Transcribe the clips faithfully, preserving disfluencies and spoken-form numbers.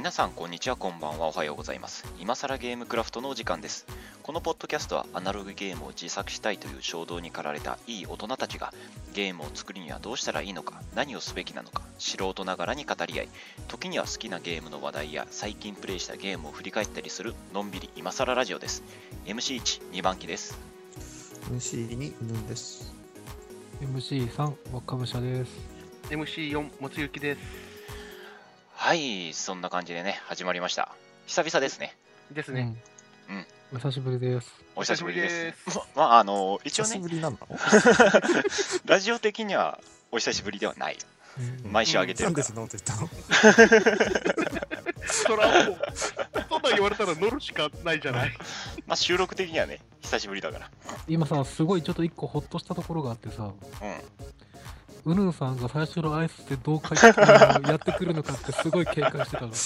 皆さんこんにちは、こんばんは、おはようございます。今更ゲームクラフトのお時間です。このポッドキャストはアナログゲームを自作したいという衝動に駆られたいい大人たちがゲームを作るにはどうしたらいいのか、何をすべきなのか、素人ながらに語り合い、時には好きなゲームの話題や最近プレイしたゲームを振り返ったりするのんびり今更ラジオです。 エムシーワン にばん機です。 エムシーツー 犬です。 エムシースリー 若武者です。 エムシーフォー もつゆきです。 はい、そんな感じでね始まりました。久々ですね。 ですね。 うん、うん、 お久しぶりです。 お久しぶりです。 ですまああの一応ね久しぶりなのラジオ的にはお久しぶりではない。 うん毎週あげてなんるから。 でそんなこと言ったのそらもう、そんなん言われたら乗るしかないじゃない。 まあ収録的にはね久しぶりだから。 今さ、すごいちょっと一個ホッとしたところがあってさ、 うんうぬんさんが最初の挨拶でどう書いてあのやってくるのかってすごい警戒してたの。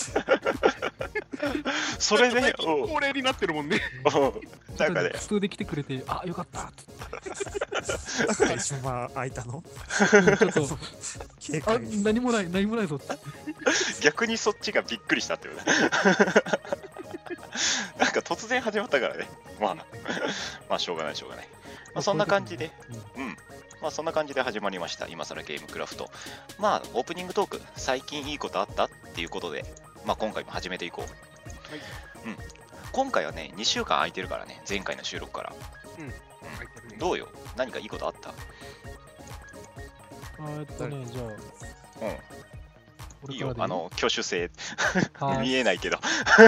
それで、 最近おう恒例になってるもんね。 おうなんかね普通で来てくれて、あ、よかったっつってだから一緒間空いたのちょっと、 警あ、 戒何もない、何もないぞって。 逆にそっちがびっくりしたっていうねなんか突然始まったからね。まあまあしょうがないしょうがない。まあそんな感じで、うんまあそんな感じで始まりました今更ゲームクラフト。まあオープニングトーク、最近いいことあったっていうことで、まあ今回も始めていこう。 はい。 うん今回はねにしゅうかん空いてるからね、前回の収録から。 うん。 うん入ってるねどうよ、何かいいことあった？ あえっとね、じゃあ、 うんいいよ、 俺からであの挙手制はい見えないけど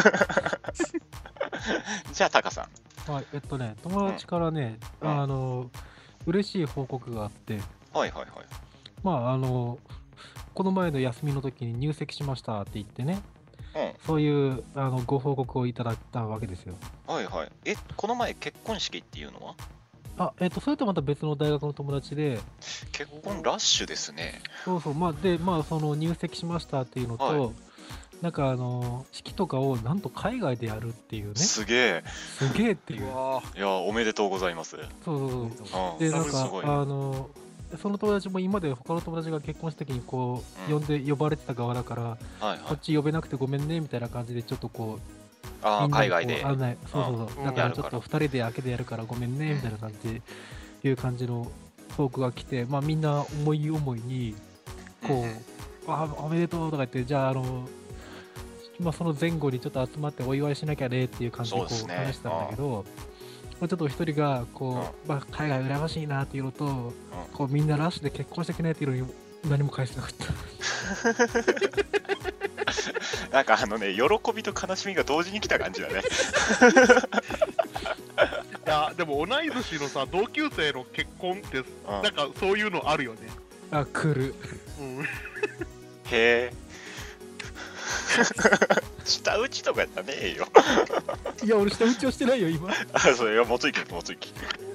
じゃあタカさん。 はい、えっとね、友達からね、 うんあの、嬉しい報告があって、 はいはいはい。 まあ、あの、この前の休みの時に入籍しましたって言ってね、 うんそういうあのご報告をいただいたわけですよ。 はいはい。え、この前結婚式っていうのは？ あ、えっと、それとまた別の大学の友達で、 結婚ラッシュですね。 そうそう、まあ、で、まあ、その入籍しましたっていうのと、 はいなんかあの、式とかをなんと海外でやるっていうね、 すげえ。 すげえっていう。 うわいや、おめでとうございます。 そうそうそう。 うん、 で、なんか、 すごい。 あの、その友達も今まで他の友達が結婚した時にこう、 うん呼んで呼ばれてた側だから、 はいはいこっ。ち呼べなくてごめんねみたいな感じでちょっとこうああ、 みんなにこう海外で。 案内そうそうそう、 うんだからやるからちょっとふたりで開けてやるからごめんねみたいな感じでいう感じのトークが来て、まあみんな思い思いにこう、あおめでとうとか言って、じゃああのまあその前後にちょっと集まってお祝いしなきゃねっていう感じでこうそうですね話してたんだけど、まあちょっと一人がこう、まあ海外羨ましいなっていうのと、こうみんなラッシュで結婚してくねっていうのに何も返してなかった。 なんかあのね、喜びと悲しみが同時に来た感じだね。 いや、でも同い年のさ、同級生の結婚って、 うんなんかそういうのあるよね。 あ、来る。 うん。 へえ。下打ちとかやったらねえよ。 いや俺下打ちをしてないよ今。 あ、そうよ、もついき、もついき。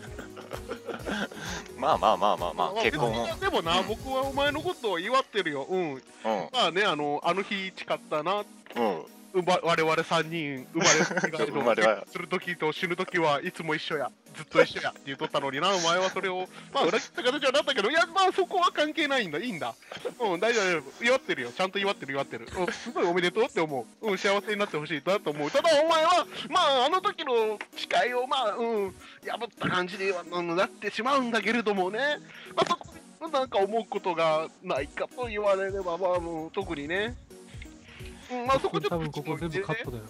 まあまあまあまあまあ、結婚を。 別にでもな、 うん僕はお前のことを祝ってるよ。うん。 うん、 まあね、あの、あの日誓ったな。 うん。 うば我々さんにん生まれ生まれはするときと死ぬときはいつも一緒や、ずっと一緒やって言っとったのにな、お前はそれを、まあ、裏切った形はなったけど、いや、まあ、そこは関係ないんだ、いいんだ。うん、大丈夫、大丈夫祝ってるよ、ちゃんと祝ってる、祝ってる。うん、すごいおめでとうって思う。うん、幸せになってほしいなと思う。ただ、お前は、まあ、あの時の誓いを、まあ、うん、破った感じでは、うんなってしまうんだけれどもね、まあ、そこなんか思うことがないかと言われれば、まあ、もう特にね。うん、まあそこちょっと多分ここ全部カットだよ。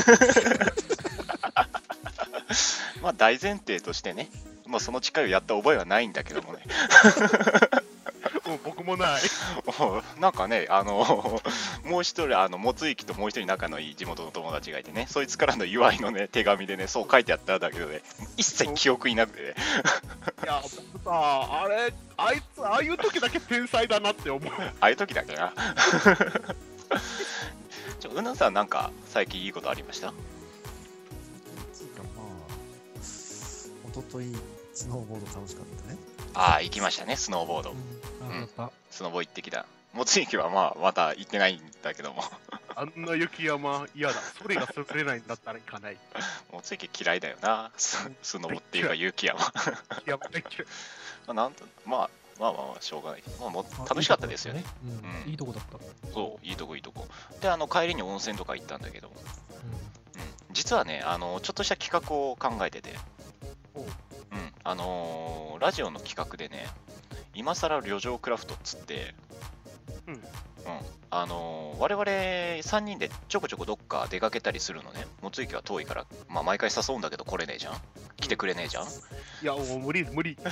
まあ大前提としてね、まあその誓いをやった覚えはないんだけどもね。 うん僕もない。 なんかね、あのもう一人、あのもついきともう一人仲のいい地元の友達がいてね、そいつからの祝いのね手紙でね、そう書いてあったんだけどね、一切記憶いなくてね。 いや、僕さ、あれ、あいつ、ああいう時だけ天才だなって思う。 ああいう時だけな。ちょうぬさん、なんか最近いいことありました？ つうかまあ一昨日スノーボード楽しかったね。 ああ、行きましたね、スノーボード。 うん、あ、やった。 スノボ行ってきた。もついきはまあまた行ってないんだけども。 あんな雪山嫌だ。それが滑れないんだったら行かない。 もついき嫌いだよな、ススノボっていうか雪山。 やばいけど。 まあなんとまあまあまあまあしょうがない、まあ、もう楽しかったですよね。 うんうんいいとこだった。 そういいとこいいとこで、あの帰りに温泉とか行ったんだけど、 ううん、実はね、あのちょっとした企画を考えてて、 おううん、あのーラジオの企画でね、今更旅情クラフトっつって、 うんうん、あのー我々さんにんでちょこちょこどっか出かけたりするのね。もつゆきは遠いから、まあ、毎回誘うんだけど来れねえじゃん、来てくれねえじゃん、 いや、もう無理、無理。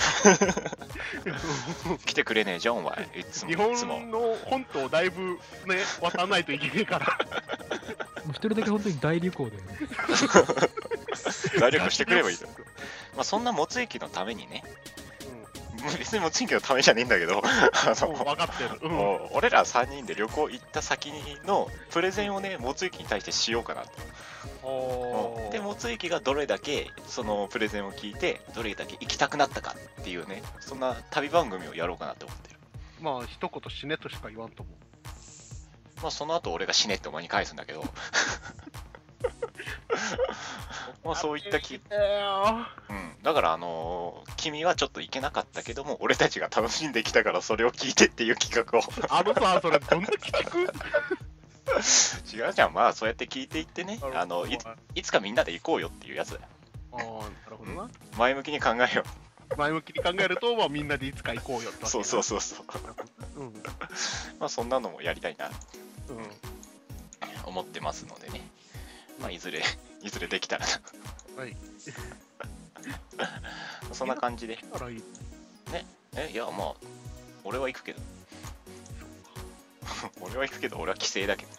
来てくれねえじゃんお前、いつも日いつも本の本島だいぶね、渡らないといけねえから。 ん。もう一人だけ本当に大流行だよね。 大力してくればいいと。まあそんなもつゆきのためにね、 う別にもつゆきのためじゃねえんだけど、あん、もうの分かってる。うん。 もう俺らさんにんで旅行行った先のプレゼンをね、もつゆきに対してしようかなと。 おーで、もつゆきがどれだけそのプレゼンを聞いて、どれだけ行きたくなったかっていうね、そんな旅番組をやろうかなって思ってる。 まあ、一言死ねとしか言わんと思う。 まあその後俺が死ねってお前に返すんだけど、まあそういったき、 えーうん、だからあのー君はちょっと行けなかったけども、俺たちが楽しんできたからそれを聞いてっていう企画をあのさ、それどんな鬼畜違うじゃん、まあそうやって聞いていってね、あのいあいつかみんなで行こうよっていうやつだよ。 あー、なるほどな。 前向きに考えよ前向きに考えると、まあ、みんなでいつか行こうよってう。そうそうそそうそう。 う。うん。 まあそんなのもやりたいなうん。 思ってますのでね。まあいずれ、いずれできたらな。 はい。 そんな感じで。 あらいい。 え、いやまあ、俺は行くけど。俺は行くけど、俺は帰省だけどね。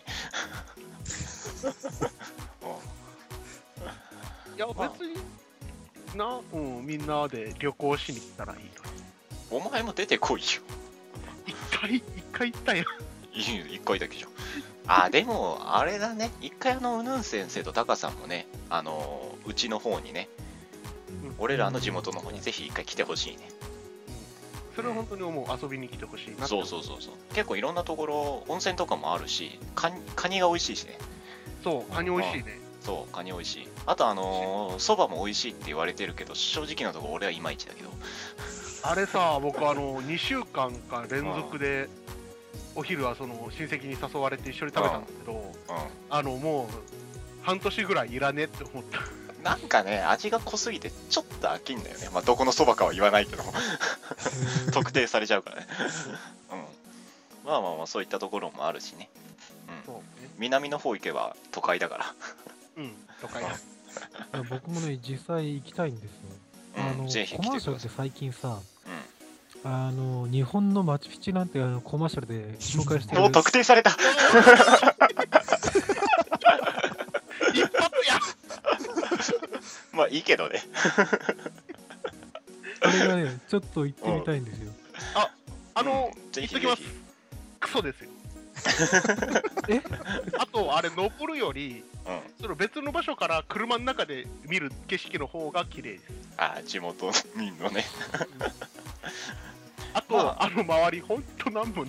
いや、 まあ別に、な、うん、みんなで旅行しに行ったらいいのに。 うんお前も出てこいよ。 一回、一回行ったやん。 いいよ、一回だけじゃん。あ、でも、あれだね。一回あの、うぬん先生とタカさんもね、あのー、うちの方にね、俺らの地元の方にぜひ一回来てほしいね。 それは本当に思う。遊びに来てほしいなって。 そうそうそうそう。結構いろんなところ、温泉とかもあるし、カニカニが美味しいしね。 そう、カニ美味しいね。 そう、カニ美味しい。あとあのー、そばも美味しいって言われてるけど、正直なところ俺はいまいちだけど。 あれさ、僕あの、にしゅうかんか連続で、お昼はその親戚に誘われて一緒に食べたんだけど、 うあの、もう、半年ぐらいいらねって思った。 ん。なんかね、味が濃すぎてちょっと飽きんだよね。まあ、どこのそばかは言わないけど、特定されちゃうからね。うん。まあまあまあ、そういったところもあるしね。うん。 そうね。 南の方行けば都会だから。 うん、とかや。 いや僕もね、実際行きたいんですよ。あのうん、ぜひコマーシャルって来てください。 最近さ、 うん。 あの日本のマチュピチュなんてあのコマーシャルで紹介してるお、特定された。 一発や。 まあいいけどね。 あれがね、ちょっと行ってみたいんですよ。 あの、 うんぜ言っときますひぜひ。。 クソですよ。 えあと、あれ、登るより、 うん。 その別の場所から車の中で見る景色の方が綺麗です。 あ、地元民のね。 あと、 まああの周り、ほんとなんもない。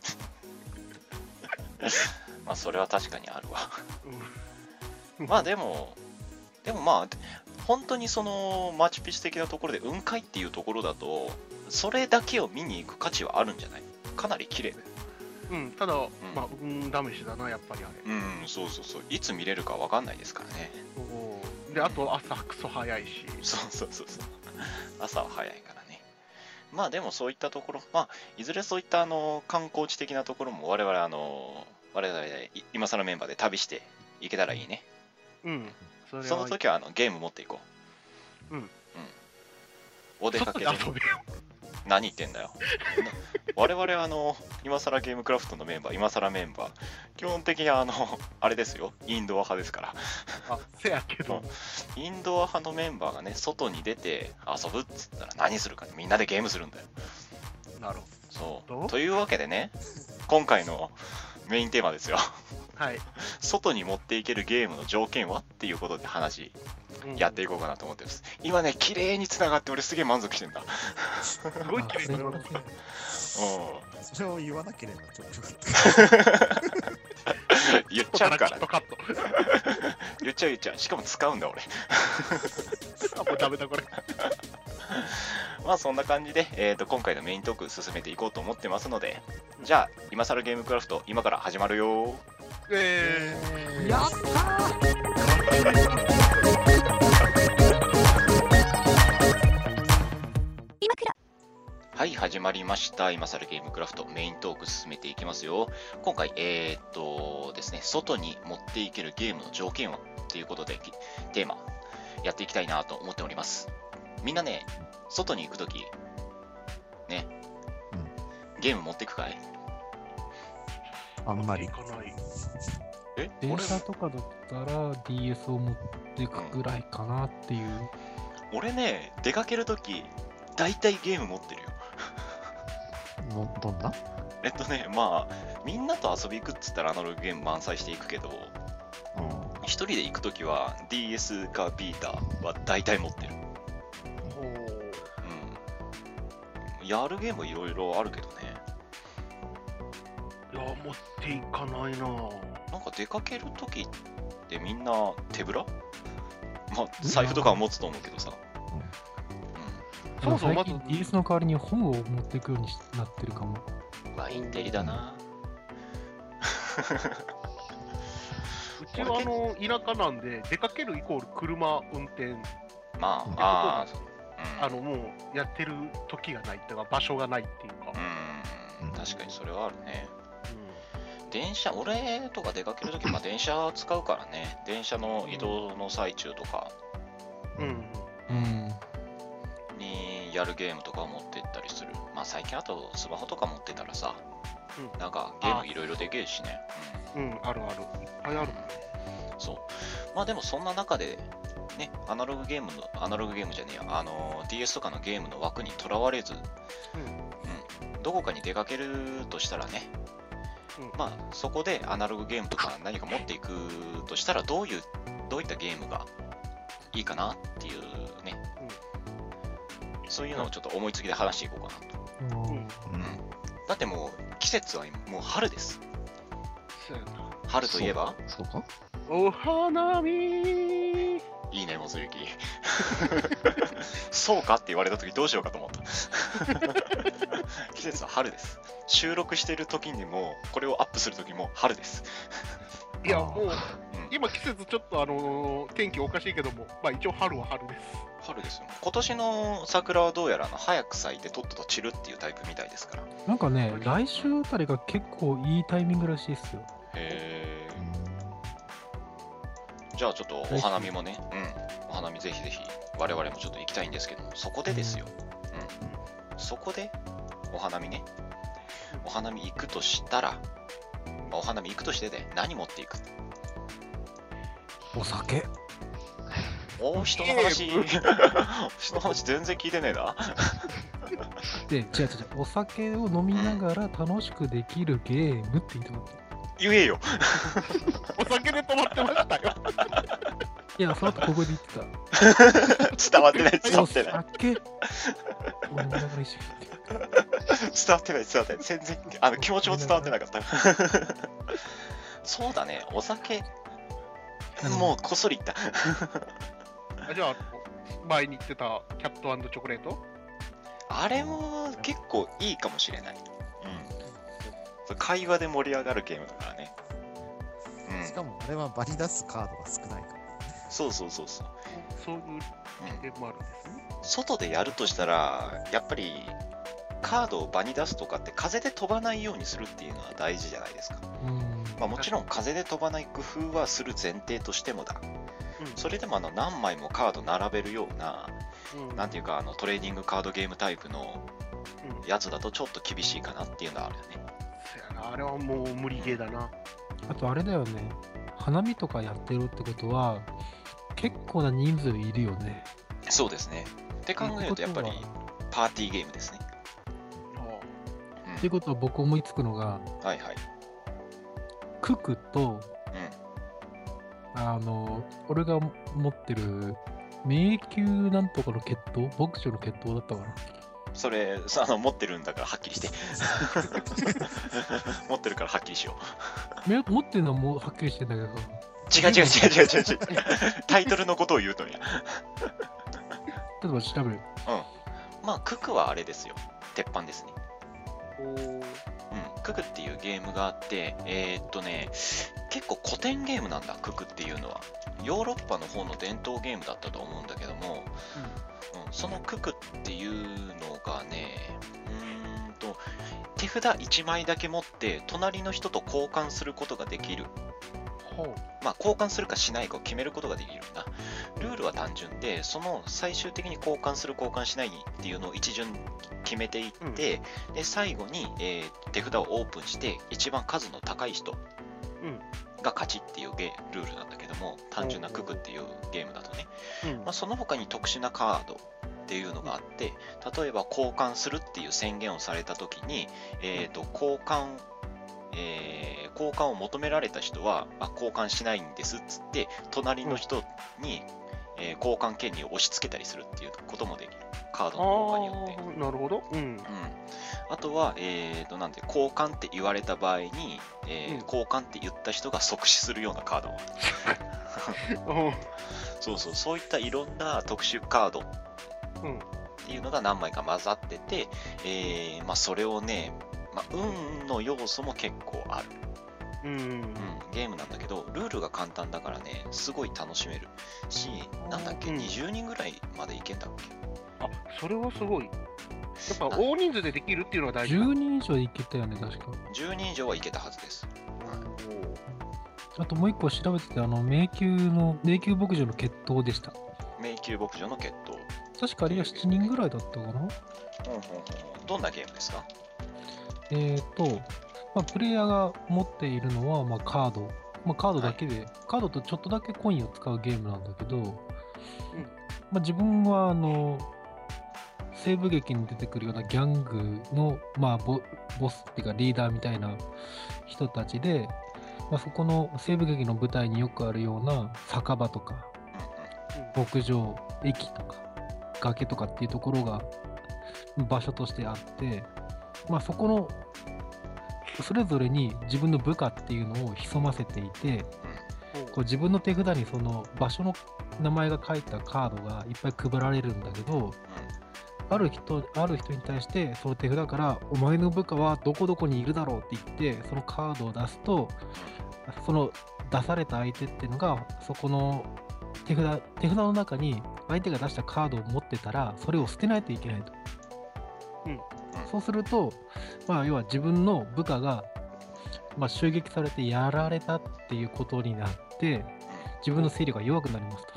まあそれは確かにあるわ。 うんまあでも、でもまあ、本当にそのマチュピチュ的なところで雲海っていうところだと、それだけを見に行く価値はあるんじゃない？かなり綺麗だよ。 うん、ただ、まあ、運試しだな、やっぱりあれ。 うん、そうそうそう。いつ見れるかわかんないですからね。 そうで、あと、朝クソ早いし。 そうそうそうそう。朝は早いからね。まあでもそういったところ、まあ、いずれそういったあの観光地的なところも我々あの、我々い今更メンバーで旅していけたらいいね。 うん。それはその時はあのゲーム持っていこう。 うんうん。お出かけで外で遊べよ。 何言ってんだよ。我々あの、今更ゲームクラフトのメンバー、今更メンバー、基本的にあの、あれですよ、インドア派ですから。 あ、せやけど。 インドア派のメンバーがね、外に出て遊ぶっつったら何するか、みんなでゲームするんだよ。 なるほそう。 どというわけでね、今回のメインテーマですよ。 ど。はい。 外に持っていけるゲームの条件はっていうことで話うんやっていこうかなと思ってます。今ね、綺麗に繋がって俺すげえ満足してんだ。 すごい綺麗になる。 うん。 それを言わなければちょっとよかった。 言っちゃうからカット。カット。 言っちゃう言っちゃう。しかも使うんだ俺。 あ、もうダメだこれ。 まあそんな感じで、えー、と今回のメイントーク進めていこうと思ってますので、じゃあ今更ゲームクラフト今から始まるよ。 えー、 やったーはい、始まりました。今更ゲームクラフトメイントーク進めていきますよ。今回、えー、っとですね、外に持っていけるゲームの条件はということで、テーマやっていきたいなと思っております。みんなね、外に行くとき、ね、うん、ゲーム持っていくかい？ あんまり。 行かない。 え電車とかだったら ディーエス を持っていくぐらいかなっていう。 うん、俺ね、出かけるとき、大体ゲーム持ってるよ。 もどんな？ えっとね、まあ、みんなと遊び行くっつったらアナログゲーム満載していくけど、 うん、 一人で行くときは ディーエス かビータは大体持ってる。 ほう。 うん。やるゲームいろいろあるけどね。 いや、持っていかないな。 なんか出かけるときってみんな手ぶら？まあ、財布とかは持つと思うけどさ。 そもそもまず最近 ディーエス の代わりに本を持っていくようになってるかも。 まあ、インテリだな。 うちはあの田舎なんで、出かけるイコール車運転。 まあ、ああ、あのもうやってる時がないっていうか、場所がないっていうか。 うん、確かにそれはあるね。うん、電車、俺とか出かけるとき、まあ電車使うからね。電車の移動の最中とか。 うん。 うん。 にやるゲームとかを持ってったりする。まあ最近あとスマホとか持ってたらさ、うん、なんかゲームいろいろできるしね。 うん、うん、あるある。いっぱいある。 そう。まあでもそんな中で、ね、アナログゲームの、アナログゲームじゃねえや、あの、ディーエス とかのゲームの枠にとらわれず、うん、うん、どこかに出かけるとしたらね、うん、まあそこでアナログゲームとか何か持っていくとしたら、どういう、どういったゲームがいいかなっていうね、そういうのをちょっと思いつきで話していこうかなと。うんうん、だってもう季節はもう春です。春といえばそうかお花見。 いいね、もずゆき。そうかって言われたときどうしようかと思った。季節は春です。収録してる時にも、これをアップするときも春です。 いや、もう、うん、今季節ちょっとあのー、天気おかしいけども、まあ一応春は春です。 春ですよ。今年の桜はどうやらの早く咲いてとっとと散るっていうタイプみたいですから。 なんかね、来週あたりが結構いいタイミングらしいですよ。 へー。じゃあちょっとお花見もね、うん、お花見ぜひぜひ我々もちょっと行きたいんですけども、そこでですよ。うん。そこでお花見ね。お花見行くとしたら、まあ、お花見行くとしてで何持っていく？ お酒。 おー、人の話、人の話全然聞いてねえな。 で、違う違う違う、お酒を飲みながら楽しくできるゲームって言ってもらった。 言えよ。 お酒で止まってましたよ。 いや、その後ここで言ってた。伝わってない、伝わってない。 お酒。飲みながら一緒に伝わってない、伝わってない。全然、あの気持ちも伝わってなかった。そうだね、お酒。もうこっそり言った。 じゃあ、前に言ってたキャット&チョコレート？ あれも結構いいかもしれない。うん。会話で盛り上がるゲームだからね。 うん。しかもあれは場に出すカードが少ないから。 そうそうそうそう。 そういうゲームもあるんですね。 外でやるとしたら、やっぱりカードを場に出すとかって風で飛ばないようにするっていうのは大事じゃないですか。 うんまあ、もちろん風で飛ばない工夫はする前提としてもだ。うん、それでもあの何枚もカード並べるような、うん、なんていうかあのトレーディングカードゲームタイプのやつだとちょっと厳しいかなっていうのはあるよね。 そやな、あれはもう無理ゲーだな。 あとあれだよね、花見とかやってるってことは結構な人数いるよね。 そうですね。って考えるとやっぱりパーティーゲームですね。 っていうことは僕思いつくのが、 はいはい。 ククと、 うん、 あの、俺が持ってる迷宮なんとかの血統、牧場の血統だったかな。 それ、あの持ってるんだからはっきりして。持ってるからはっきりしよう。持ってるのはもうはっきりしてんだけど。 違う違う違う違う違う違う。タイトルのことを言うとね。 例えば調べる。 うん。ままあククはあれですよ、鉄板ですね。 おーうん、ククっていうゲームがあって、えーっとね、結構古典ゲームなんだ、ククっていうのは。ヨーロッパの方の伝統ゲームだったと思うんだけども、うん、そのククっていうのがね、うーんと、手札いちまいだけ持って隣の人と交換することができる。 ほう。 まあ交換するかしないかを決めることができるんだ。ルールは単純で、その最終的に交換する交換しないっていうのを一巡決めていって、うん、で最後に、えー、手札をオープンして一番数の高い人が勝ちっていうゲルールなんだけども、単純なククっていうゲームだとね、うんまあ、その他に特殊なカードっていうのがあって、例えば交換するっていう宣言をされた時に、えーと、交換えー、交換を求められた人はあ交換しないんですっつって隣の人に、うんえー、交換権利を押し付けたりするっていうこともできる、カードの効果によって。 なるほど、うんうん、 あとは、えー、となんて交換って言われた場合に、えーうん、交換って言った人が即死するようなカードもそうそう、そういったいろんな特殊カードっていうのが何枚か混ざってて、えーまあ、それをねまあ、運の要素も結構ある、うんうんうん、ゲームなんだけど、ルールが簡単だからね、すごい楽しめるし、なんだっけ、うん、にじゅうにんぐらいまでいけんだっけ。 あ、それはすごい。やっぱ大人数でできるっていうのが大事だ。 じゅうにん以上いけたよね、確か。 じゅうにん以上はいけたはずです。 あともう一個調べてて、あの迷宮の迷宮牧場の決闘でした。 迷宮牧場の決闘。 確かあれはしちにんぐらいだったかな。うんうんうん、 どんなゲームですか？ えーと、まあ、プレイヤーが持っているのは、まあ、カード。まあ、カードだけで、はい、カードとちょっとだけコインを使うゲームなんだけど、うんまあ、自分は、あの、西部劇に出てくるようなギャングの、まあボ、ボスっていうかリーダーみたいな人たちで、まあ、そこの西部劇の舞台によくあるような酒場とか、牧場、駅とか、崖とかっていうところが場所としてあって、まあ、そこのそれぞれに自分の部下っていうのを潜ませていて、こう自分の手札にその場所の名前が書いたカードがいっぱい配られるんだけど、ある人、ある人に対してその手札からお前の部下はどこどこにいるだろうって言ってそのカードを出すと、その出された相手っていうのがそこの手札、手札の中に相手が出したカードを持ってたらそれを捨てないといけないと。うんそうすると、まあ、要は自分の部下が、まあ、襲撃されてやられたっていうことになって、自分の勢力が弱くなりますと。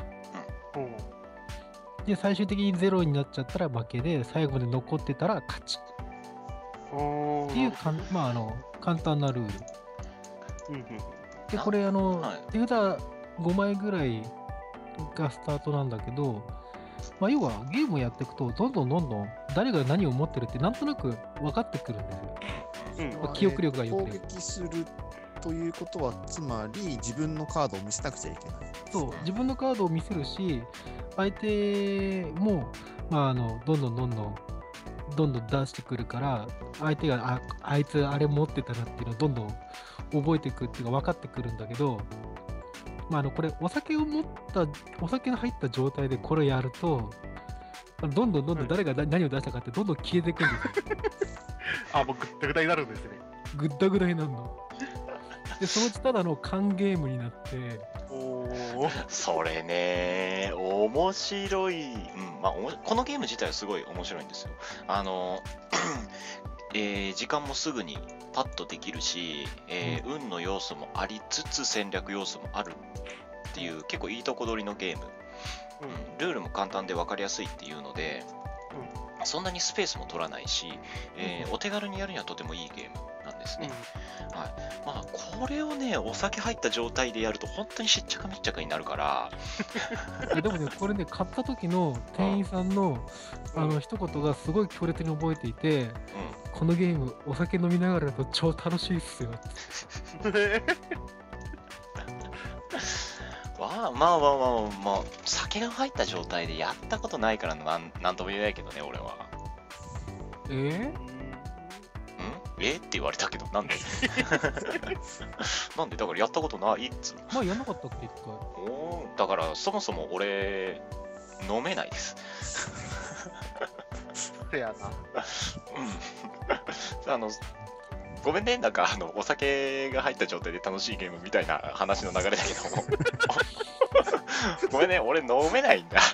で、最終的にゼロになっちゃったら負けで、最後まで残ってたら勝ち。っていうかん、まあ、あの簡単なルール。で、これ、あの、手札ごまいぐらいがスタートなんだけど、まあ、要はゲームをやっていくとどんどんどんどん誰が何を持ってるってなんとなく分かってくるんですよ、うんまあ、記憶力が良くて、 攻撃するということはつまり自分のカードを見せなくちゃいけない。 そう自分のカードを見せるし相手も、まあ、あのどんどんどんどんどんどん出してくるから相手が あ, あいつあれ持ってたなっていうのをどんどん覚えていくっていうか分かってくるんだけど、まあ、あのこれお酒を持ったお酒の入った状態でこれやるとどんどんどんどん誰が何を出したかってどんどん消えていくんですよ。 あ、もうグッダグダになるんですね。 グッダグダになるの。でそのうちただの缶ゲームになって。 おそれね面白い、うんまあ、このゲーム自体はすごい面白いんですよ。あの、えー、時間もすぐにパッとできるし、えーうん、運の要素もありつつ戦略要素もあるっていう結構いいとこ取りのゲーム、うん、ルールも簡単で分かりやすいっていうので、うん、そんなにスペースも取らないし、えー、お手軽にやるにはとてもいいゲームなんですね、うんはいまあ、これをねお酒入った状態でやると本当にしっちゃかめっちゃかになるからでもねこれね買った時の店員さんの、うん、あの一言がすごい強烈に覚えていて、うん、このゲームお酒飲みながらだと超楽しいっすよまあまあまあまあまあ酒が入った状態でやったことないからなん、なんとも言えないけどね俺は。 えーえって言われたけどなんでなんでだからやったことないっつうまあやんなかったっけ一回。 おだからそもそも俺飲めないですせやな。 うん。あの、ごめんね、なんかあのお酒が入った状態で楽しいゲームみたいな話の流れだけども。ごめんね、俺飲めないんだ。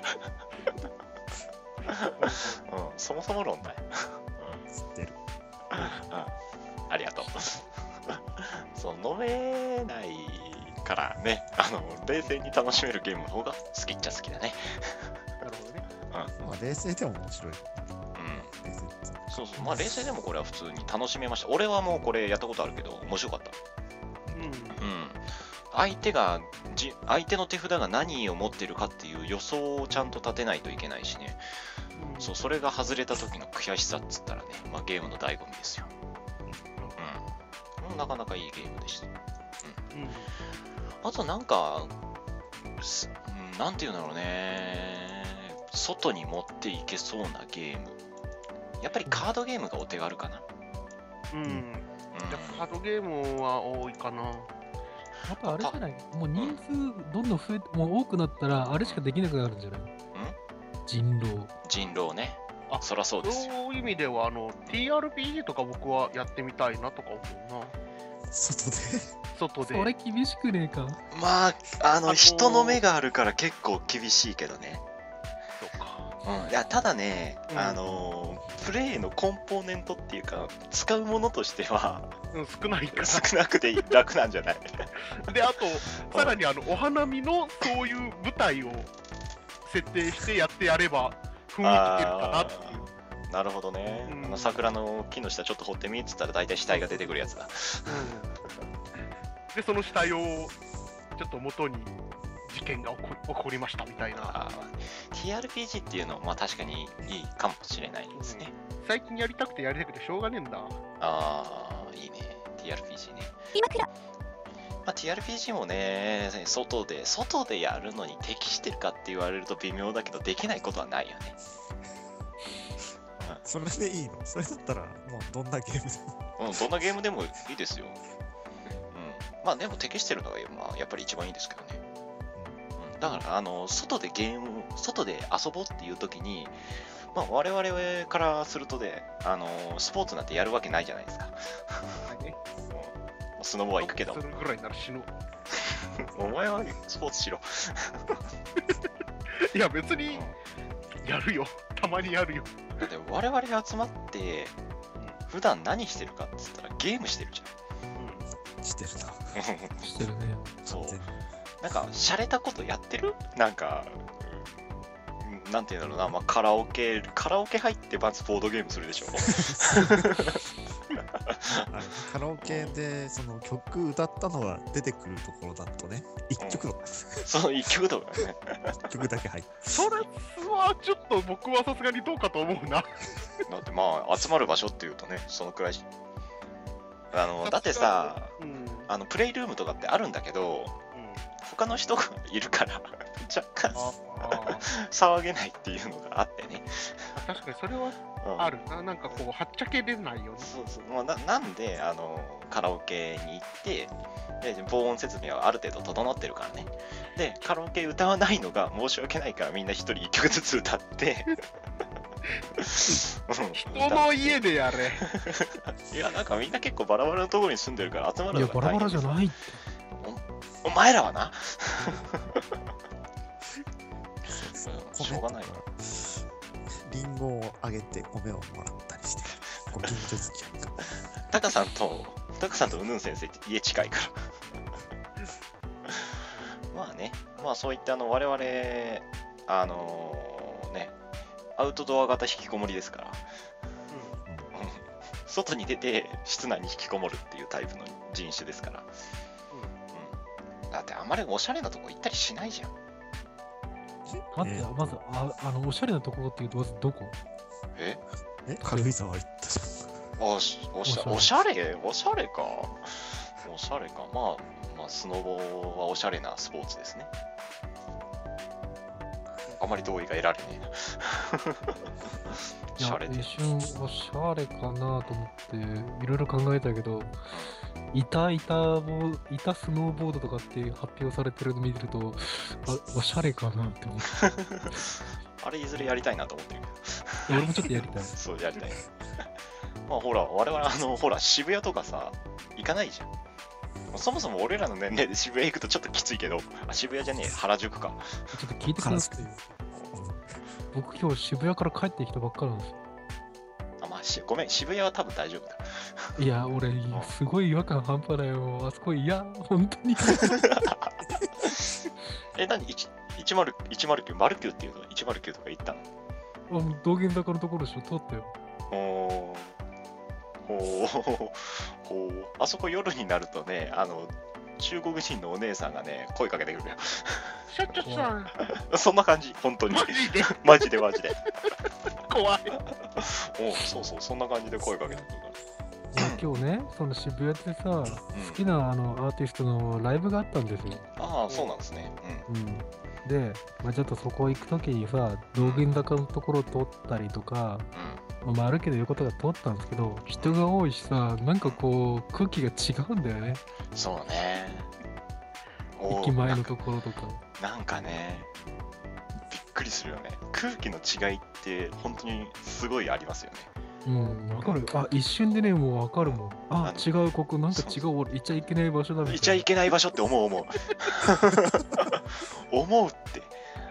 うん、そもそも論だよ。 知ってる。 ありがとう。そう、飲めないからね、あの、冷静に楽しめるゲームの方が好きっちゃ好きだね。 なるほどね。 まあ冷静でも面白い。 うん。 冷静ってそうそう、まあ冷静でもこれは普通に楽しめました。俺はもうこれやったことあるけど、面白かった。 うん。 うん。相手がじ、相手の手札が何を持ってるかっていう予想をちゃんと立てないといけないしね。そう、それが外れた時の悔しさっつったらね、まあゲームの醍醐味ですよ。うん。なかなかいいゲームでした。 うん。 あとなんか、すうんなんていうんだろうね、外に持っていけそうなゲーム。やっぱりカードゲームがお手軽かな。 うん。 うんやっぱカードゲームは多いかな。 あとあれじゃない、もう人数どんどん増えて、もう多くなったら、あれしかできなくなるんじゃない人狼。 人狼ね。 あそらそうですよ。 そういう意味では、あの、ティーアールピージー とか僕はやってみたいなとか思うな。 外で。 外で。 それ厳しくねえか。 まあ、あの、 あと人の目があるから結構厳しいけどね。 そうか。 うん。いや、ただね、 うんあのー、プレイのコンポーネントっていうか、使うものとしては、 うん、少ないから。 少なくて楽なんじゃないで、あと、さらにあの、お花見のそういう舞台を設定してやってやれば、雰囲気出るかなっていう。 あーなるほどね。 うんあの桜の木の下ちょっと掘ってみっつったら大体死体が出てくるやつだ。 うん、で、その死体をちょっと元に事件が起こ起こりましたみたいな。 あー ティーアールピージー っていうのはまあ確かにいいかもしれないですね。 最近やりたくてやりたくてしょうがねえんだ。 ああ、いいね。ティーアールピージー ね。 今くらまあ、ティーアールピージー もね、外で、外でやるのに適してるかって言われると微妙だけど、できないことはないよね。 それでいいの？それだったら、もうどんなゲームでも。 うん、どんなゲームでもいいですよ。うん。まあでも適してるのが、まあ、やっぱり一番いいですけどね。うん、だから、あの、外でゲーム、外で遊ぼうっていう時に、まあ我々からするとで、あの、スポーツなんてやるわけないじゃないですか。 ね、 スノボは行くけどす。るぐらいなら死ぬ。 お前はスポーツしろ。 いや、別にやるよ。たまにやるよ。 だって我々が集まって普段何してるかっつったらゲームしてるじしてるな。 ゃん。 してるね。 そう全然なんか洒落たことやってるなんかうんなんていうんだろうな、まあ、カラオケカラオケ入ってまずボードゲームするでしょ。 あのカラオケでその曲歌ったのが出てくるところだとね、一曲のその一曲とかね。 一曲だけ入って。 それはちょっと僕はさすがにどうかと思うな。 だってまあ集まる場所っていうとねそのくらいしあのだってさうん。うん。 あのプレイルームとかってあるんだけど他の人がいるから若干ああ騒げないっていうのがあってね。 確かにそれはうんあるな。なんかこう、はっちゃけれないよね。 そうそう、まあ、ななんであのカラオケに行ってで防音設備はある程度整ってるからねでカラオケ歌わないのが申し訳ないからみんな一人一曲ずつ歌って人の家でやれ。 いやなんかみんな結構バラバラのところに住んでるから集まるいや、 のがバラバラじゃいないって。 おお前らはなそううんしょうがないわリンゴをあげて米をもらったりして、ご近所付き合いが。 タカさんとタカさんとウヌン先生って家近いからまあねまあそういったあの我々あのねアウトドア型引きこもりですから外に出て室内に引きこもるっていうタイプの人種ですから、うん、だってあんまりおしゃれなとこ行ったりしないじゃん。 待って、まず、ああの、おしゃれなところっていうと、まずどこええ、軽井沢行ったじおしおしゃおおしゃしゃれれおしゃれかおしゃれかまあまあスノボはおしゃれなスポーツですね。あまり同意が得られねえなおいやしゃれで一瞬おしゃれかなと思っていろいろ考えたけど、板板ボ板スノーボードとかって発表されてるの見てると、あおしゃれかなって思って。 あれいずれやりたいなと思ってるけど俺もちょっとやりたい。 そう、やりたい。まあほら、我々あの、ほら、渋谷とかさ、行かないじゃん。そもそも俺らの年齢で渋谷行くとちょっときついけど、あ、渋谷じゃねえ、原宿か。 ちょっと聞いてくださいよ。僕今日渋谷から帰ってきたばっかなんですよ。 あ、まあし、ごめん、渋谷は多分大丈夫だ。 いや、俺、すごい違和感半端ないよ。あそこ、いや、本当に。 え、何 ?いちまるきゅう、マルキューっていうの ?いちまるきゅう とか行ったの？ あ、もう道玄坂のところでしょ、通ったよ。 ほー、ほー、ほー。あそこ夜になるとね、あの、中国人のお姉さんがね、声かけてくるよ。 シャッチョさん、 そんな感じ、本当に。 マジでマジでマジで。 怖い。 おそうそう、そんな感じで声かけてくるから。 今日ね、その渋谷でさ、好きなあのアーティストのライブがあったんですよ。 ああ、そうなんですね。 うん。で、まあ、ちょっとそこ行くときにさ、道玄坂のところを通ったりとか、 うん。 まあ、あるけど横とか通ったんですけど、人が多いしさ、なんかこう、空気が違うんだよね。 そうね。お駅前のところとか。 なんかね、びっくりするよね。空気の違いって本当にすごいありますよね。 うん、わかる。あ、一瞬でね、もうわかるもん。あ、違う、ここなんか違う、俺、行っちゃいけない場所だみたいな。 行っちゃいけない場所って思う思う。思うって。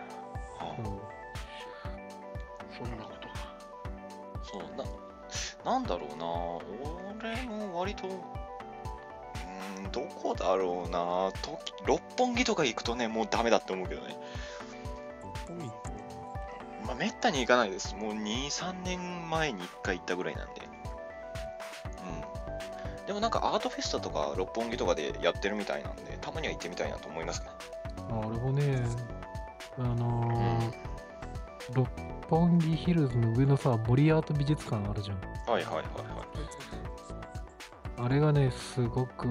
そんなことが。 そうな、なんだろうな。俺も割と、うーん、どこだろうな。と六本木とか行くとね、もうダメだって思うけどね。 六本木ってまあ、めったに行かないです。もうに、さんねんまえにいっかい行ったぐらいなんで。うん。でもなんかアートフェスタとか六本木とかでやってるみたいなんで、たまには行ってみたいなと思いますね。 あ俺もね、あのー、六本木ヒルズの上のさ、森アート美術館あるじゃん。 はいはいはいはい。 あれがね、すごく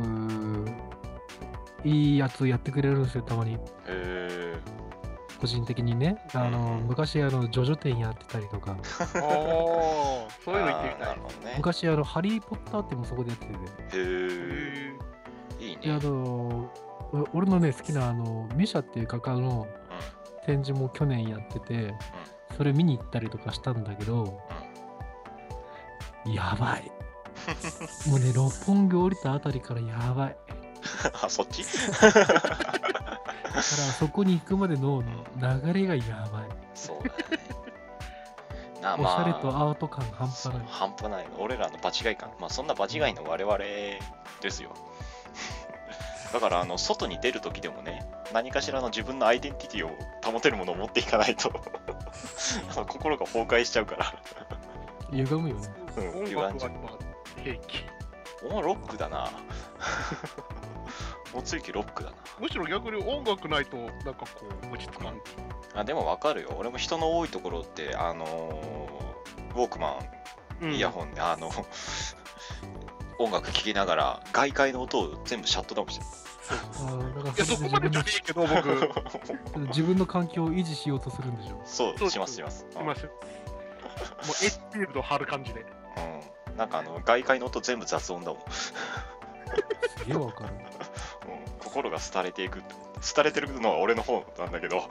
いいやつやってくれるんですよ、たまに。 へえ。 個人的にね、あの、 うん昔、あの、ジョジョ展やってたりとか、 ああ、そういうの言ってみたいなる。ほどね。 昔、あの、ハリー・ポッターってもそこでやってて、 へえ。いいで、あね。 の、お俺のね、好きな、あの、ミシャっていう画家の展示も去年やってて、それ見に行ったりとかしたんだけど、やばい。もうね、六本木降りたあたりからやばい。 あ、そっちだからそこに行くまでの流れがやばい。 そうだよね。なあおしまあゃれとアート感半端ない。 半端ない。俺らの場違い感。まあそんな場違いの我々ですよ。だからあの外に出るときでもね、何かしらの自分のアイデンティティを保てるものを持っていかないとあの心が崩壊しちゃうから歪むよね。 うん音歪んじゃう。 楽はまあ平気。 お前ロックだな。もつゆきロックだな。 むしろ逆に音楽ないと、なんかこう、落ち着かん。 あでもわかるよ。俺も人の多いところってあのー、ウォークマンイヤホンで、あの音楽聴きながら外界の音を全部シャットダウンしてる。 あーだからいや、そこまでじゃねえけど、僕。 自分の自分の環境を維持しようとするんでしょ。 そうそうしますします。 いますよ。もうエッテールド貼る感じで。 うん、なんかあの外界の音全部雑音だもん、 すげえわかる。 うん、心が廃れていく。廃れてるのは俺の方なんだけど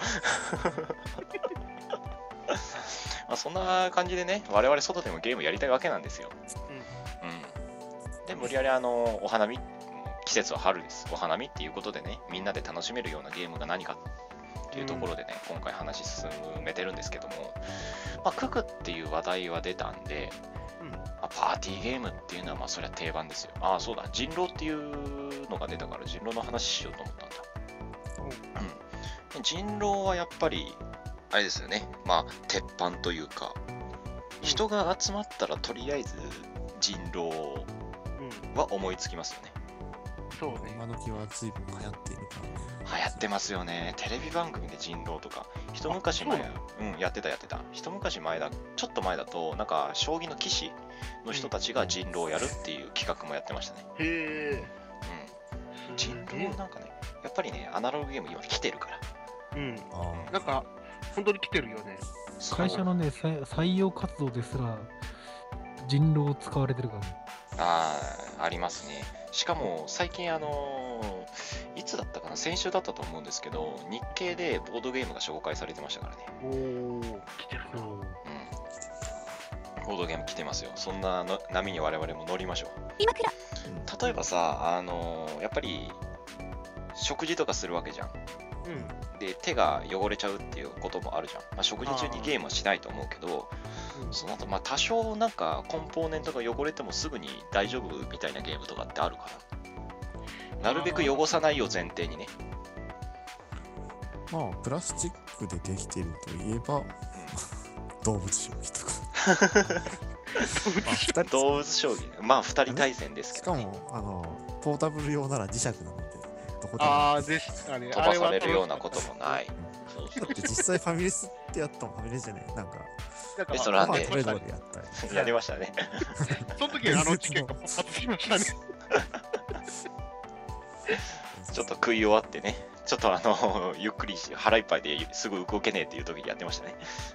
まあそんな感じでね、我々外でもゲームやりたいわけなんですよ。うん、で無理やりあのお花見、季節は春です。お花見っていうことでね、みんなで楽しめるようなゲームが何かっていうところでね、うん、今回話進めてるんですけども、まあ、ククっていう話題は出たんで、 うんまあ、パーティーゲームっていうのはまあそれは定番ですよ。ああそうだ、人狼っていうのが出たから人狼の話しようと思ったんだ。うん、人狼はやっぱりあれですよね、まあ鉄板というか、人が集まったらとりあえず人狼うん。 は思いつきますよね。 そうね。 今時は随分流行っているからね。 流行ってますよね。テレビ番組で人狼とか。一昔前、うん、やってたやってた。一昔前だ、ちょっと前だと、なんか、将棋の棋士の人たちが人狼をやるっていう企画もやってましたね。 へえ。 うん。人狼なんかね、やっぱりね、アナログゲーム今来てるから。 うん。 あなんか、本当に来てるよね。 会社のね、さ採用活動ですら人狼を使われてるからね。 ああ、ありますね。しかも、最近あのー、いつだったかな、先週だったと思うんですけど、日経でボードゲームが紹介されてましたからね。 おお、来てるな。 そううん。 来てボードゲーム来てますよ。そんなの波に我々も乗りましょう。 今くら例えばさ、あのーやっぱり食事とかするわけじゃん。 うん。 で、手が汚れちゃうっていうこともあるじゃん。まあ、食事中にゲームはしないと思うけど、 うんその後、まあ、多少なんかコンポーネントが汚れてもすぐに大丈夫みたいなゲームとかってあるからなるべく汚さないを前提にね。 まあ、プラスチックでできているといえば、動物将棋とか。まあ、ふたり動物将棋、まあふたり対戦ですけど、ね、 しかも、あの、ポータブル用なら磁石なので、どこでも。 ああ、でしたね。 飛ばされるようなこともない。そうそうだって実際ファミレスってやったもん、ファミレスじゃない、なんか、 なんかレストランでまあそれぞれやったり。 やりましたね。 その時あの事件が勃発しましたね。 ちょっと食い終わってね、ちょっとあのゆっくりし腹いっぱいですぐ動けねえっていう時にやってましたね。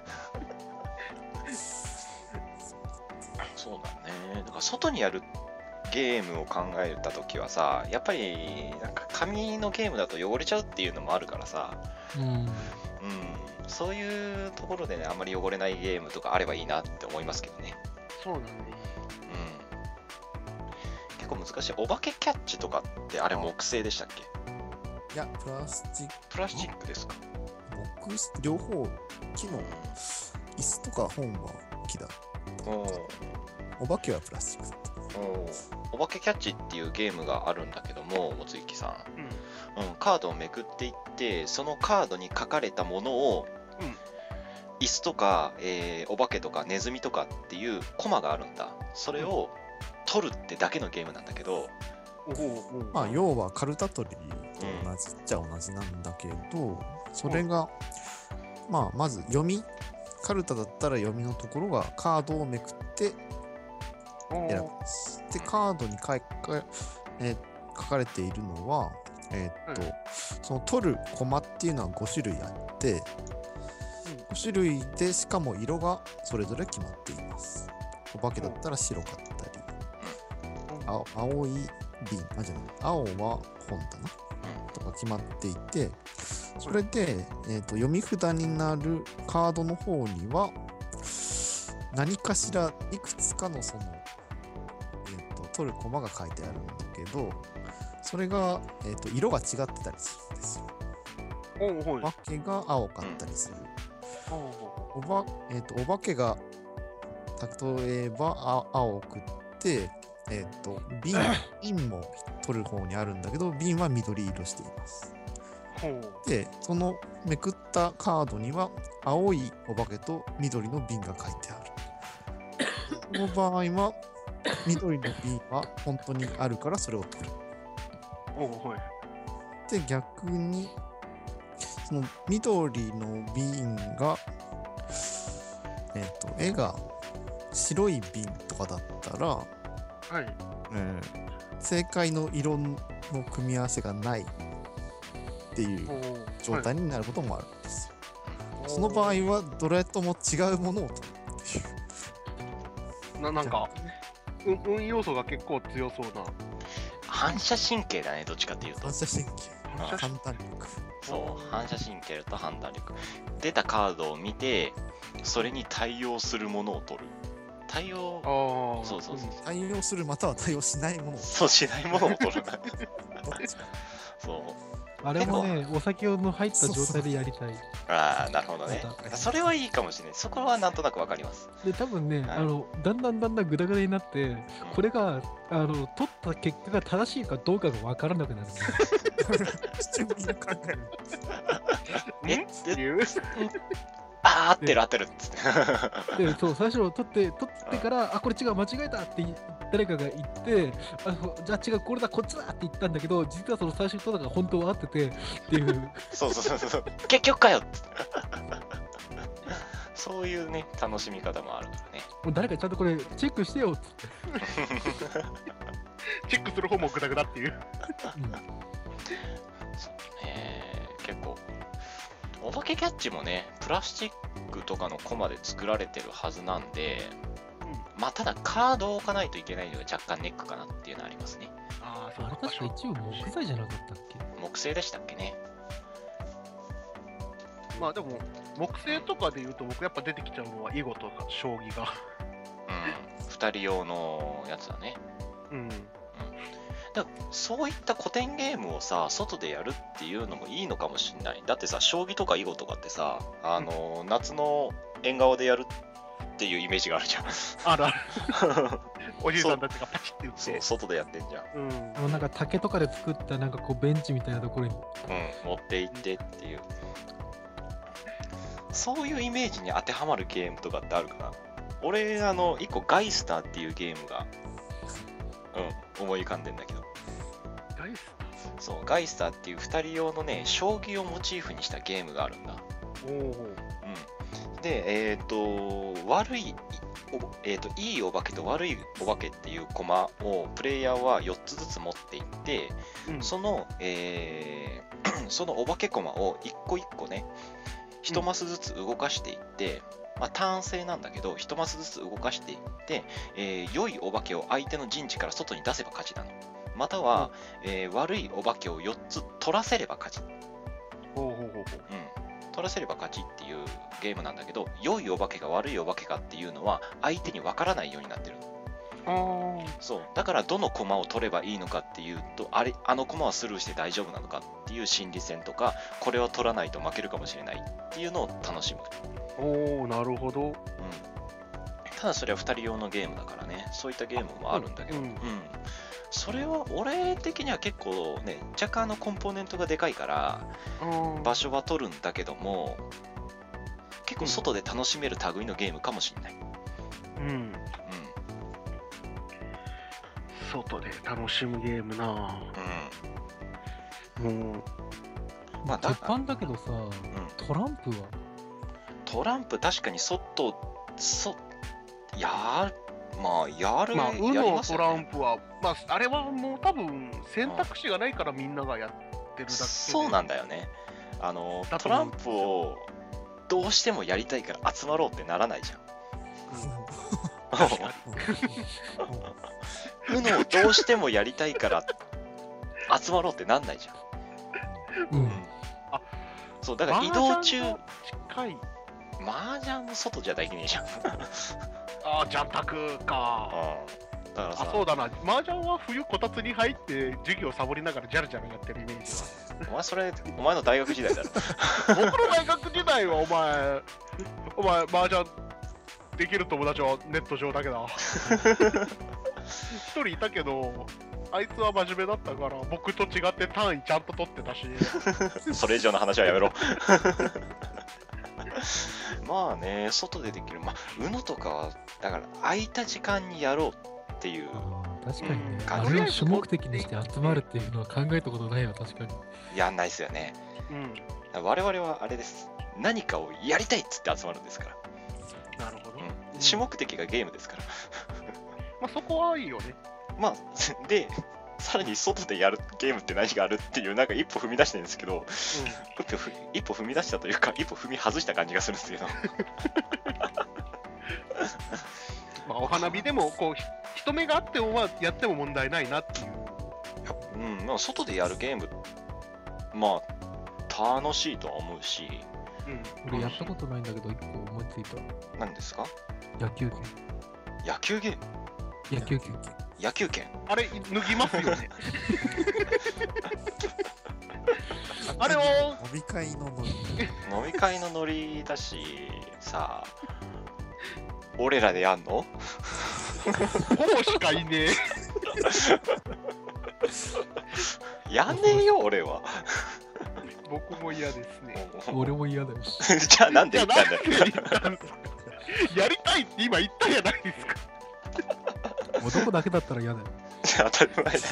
そうだね。だから外にやるゲームを考えた時はさ、やっぱりなんか紙のゲームだと汚れちゃうっていうのもあるからさ、 うん。 うん、そういうところでね、あんまり汚れないゲームとかあればいいなって思いますけどね。 そうなんね。 うん。結構難しい。お化けキャッチとかってあれ木製でしたっけ？ いや、プラスチック、 プラスチックですか？ 僕、両方、木の椅子とか本は木だ。 おーお化けはプラスチックだった。 おーお化けキャッチっていうゲームがあるんだけども、もつゆきさうん。 ん、うん、カードをめくっていってそのカードに書かれたものを、 うん椅子とか、えーお化けとかネズミとかっていうコマがあるんだ。それを取るってだけのゲームなんだけど、 おおお。 まあ、要はカルタ取りと同じっちゃ同じなんだけど、それが、まあ、まず読み、カルタだったら読みのところがカードをめくって選びます。で、カードに書いか、えー書かれているのは、えーっと、 うんその取るコマっていうのはご種類あって、ご種類でしかも色がそれぞれ決まっています。お化けだったら白かったり、青青い瓶、あ、じゃない、青は本棚とか決まっていて、それで、えーと読み札になるカードの方には、何かしらいくつかのその、えーと取るコマが書いてあるんだけど、それが、えーと色が違ってたりするんですよ。 おおほい。 お化けが青かったりする。 おおおば、えっ、と、お化けが、例えば、あ青くって、えっ、と、瓶、瓶も取る方にあるんだけど、瓶は緑色しています。 ほう。 で、そのめくったカードには、青いお化けと緑の瓶が書いてある。この場合は、緑の瓶は本当にあるからそれを取る。 おおほい。 で、逆に、その緑の瓶が、えっ、と、絵が白い瓶とかだったら、 はい。 えー正解の色の組み合わせがないっていうおお。 状態になることもあるんですよ。 はいその場合は、どれとも違うものを取るっていう。 ななんか、運運要素が結構強そうな。 反射神経だね、どっちかっていうと。 反射神経、 反射簡単力。 そう、反射神経と判断力。出たカードを見て、それに対応するものを取る。対応、 ああ。 そうそうそう。 対応するまたは対応しないものをそうしないものを取る。 どっちか。 そう。 あれもね、お酒の入った状態でやりたい。 ああ、なるほどねま。 たそれはいいかもしれない。そこはなんとなくわかります。 で、多分ね、 はいあの、だんだんだんだんグダグダになって、これが、あの、取った結果が正しいかどうかがわからなくなるんだよ。 シチューみんな考える。 えんっていう。 ああ、合ってる合ってるっつって。 で、そう、最初取って、取ってから、あ、これ違う、間違えたって誰かが言って、あそうじゃあ違う、これだ、こっちだって言ったんだけど、実はその最初に取ったのが本当は合ってて、っていう。 そうそうそうそう。結局かよっつって。そういうね、楽しみ方もあるからね。 もう誰かちゃんとこれチェックしてよっつって。 チェックする方もグダグダっていう。 うんそうね、結構。お化けキャッチもね、プラスチックとかのコマで作られてるはずなんで、まあただカードを置かないといけないのが若干ネックかなっていうのはありますね。 ああ、そあれ確か一応木材じゃなかったっけ？ 木製でしたっけね。 まあでも、木星とかで言うと僕やっぱ出てきちゃうのは囲碁とか将棋が。 うふたり用のやつだね。 うん。 だからそういった古典ゲームをさ、外でやるっていうのもいいのかもしれない。だってさ、将棋とか囲碁とかってさ、あの、うん、夏の縁側でやるっていうイメージがあるじゃん。 あるある。おじいさんたちがパチって打って。 そう、外でやってんじゃん。 うん。 あのなんか竹とかで作ったなんかこうベンチみたいなところに、 うん、持って行ってっていう。そういうイメージに当てはまるゲームとかってあるかな。俺、あの、一個ガイスターっていうゲームが、うん、思い浮かんでんだけど。 ガイスそう、ガイスターっていうふたり用のね、将棋をモチーフにしたゲームがあるんだ。 おお。 うん。で、えっ、ー、と、悪い、えっ、ー、と、いいお化けと悪いお化けっていうコマをプレイヤーはよっつずつ持っていって、うん、その、えー、そのお化けコマを一個一個ね、一マスずつ動かしていって、うん、まあ、ターン制なんだけど、一マスずつ動かしていって、えー、良いお化けを相手の陣地から外に出せば勝ちなの。または、うん、えー、悪いお化けをよっつ取らせれば勝ち。 ほうほうほうほう。 うん。取らせれば勝ちっていうゲームなんだけど、良いお化けか悪いお化けかっていうのは相手に分からないようになってるの。そう。だからどの駒を取ればいいのかっていうと、あれ、あの駒はスルーして大丈夫なのかっていう心理戦とか、これを取らないと負けるかもしれないっていうのを楽しむ。 おー、なるほど。うん。 ただそれはふたり用のゲームだからね、そういったゲームもあるんだけど、うん。うん、それは俺的には結構ね、若干のコンポーネントがでかいから、場所は取るんだけども、結構外で楽しめる類のゲームかもしれない。 うん。うん。外で楽しむゲームなぁ。うん。うん。 まあ、鉄板だけどさ、うん、トランプはトランプ確かに外、そ、やる、まあ、やる、 まあ、ウのトランプは、まあ、あれはもう多分選択肢がないからみんながやってるだけで、 そうなんだよね。あの、トランプをどうしてもやりたいから集まろうってならないじゃん。ウのをどうしてもやりたいから集まろうってなんないじゃん。うん。あ、そう、だから移動中、 近い。 麻雀の外じゃできねえじゃん。 ああ、ジャンタクか。 だからさ、 あ、そうだな。麻雀は冬こたつに入って授業サボりながらジャルジャルやってるイメージは。お前それ、お前の大学時代だろ。 僕の大学時代はお前、お前麻雀できる友達はネット上だけだ。一人いたけど、あいつは真面目だったから僕と違って単位ちゃんと取ってたし。 それ以上の話はやめろ。まあね、外でできる、まあ、ウノとかは、だから空いた時間にやろうっていう確かにね、あれを主目的にして集まるっていうのは考えたことないわ、確かに。 やんないっすよね。うん。我々はあれです。何かをやりたいっつって集まるんですから。 なるほど。 うん、主目的がゲームですから。 まあそこはいいよね。 まあ、で、さらに外でやるゲームって何があるっていう、なんか一歩踏み出してるんですけど、うん、一, 歩一歩踏み出したというか、一歩踏み外した感じがするんですけど。 まあお花火でも、こう、人目があっても、まあ、やっても問題ないなっていう。 うん、まあ、外でやるゲーム、まあ、楽しいとは思うし。 うん、俺やったことないんだけど、一個思いついた。 何ですか？ 野球拳。 野球ゲーム？ 野球拳。 野球拳。 あれ、脱ぎますよね。あれを飲み会のノリ。 飲み会のノリだし、さあ、俺らでやんの？ ほぼしかいねえ。やんねえよ、俺は。 僕も嫌ですね。 俺も嫌だよ。 じゃあなんで言ったんだよ。 やりたいって今言ったじゃないですか。 男だけだったら嫌だよ。 当たり前だよ。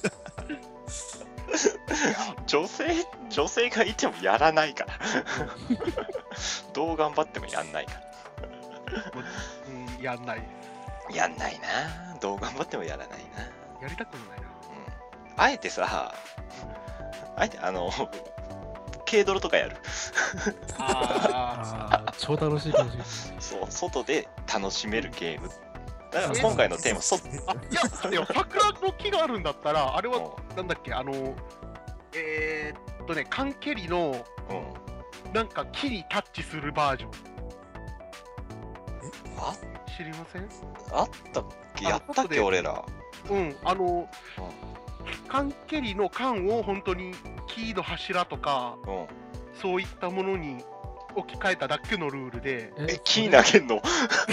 女性、女性がいてもやらないから。どう頑張ってもやんないから。 うん、やんない。 やんないな。どう頑張ってもやらないな。 やりたくもないな。うん。 あえてさ、あえてあの、軽泥とかやる。 ああ、超楽しいかもしれない。 そう、外で楽しめるゲーム。だから今回のテーマ、そ、 あ、いや、いや、桜の木があるんだったら、あれは、なんだっけ、あの、えー、っとね、缶蹴りの、うん、なんか木にタッチするバージョン。 は？ 知りません？ あったっけ？ あやったっけ俺ら。 うんあの缶蹴りの缶を本当にキーの柱とかうんそういったものに置き換えただけのルールで、 え木投げんの？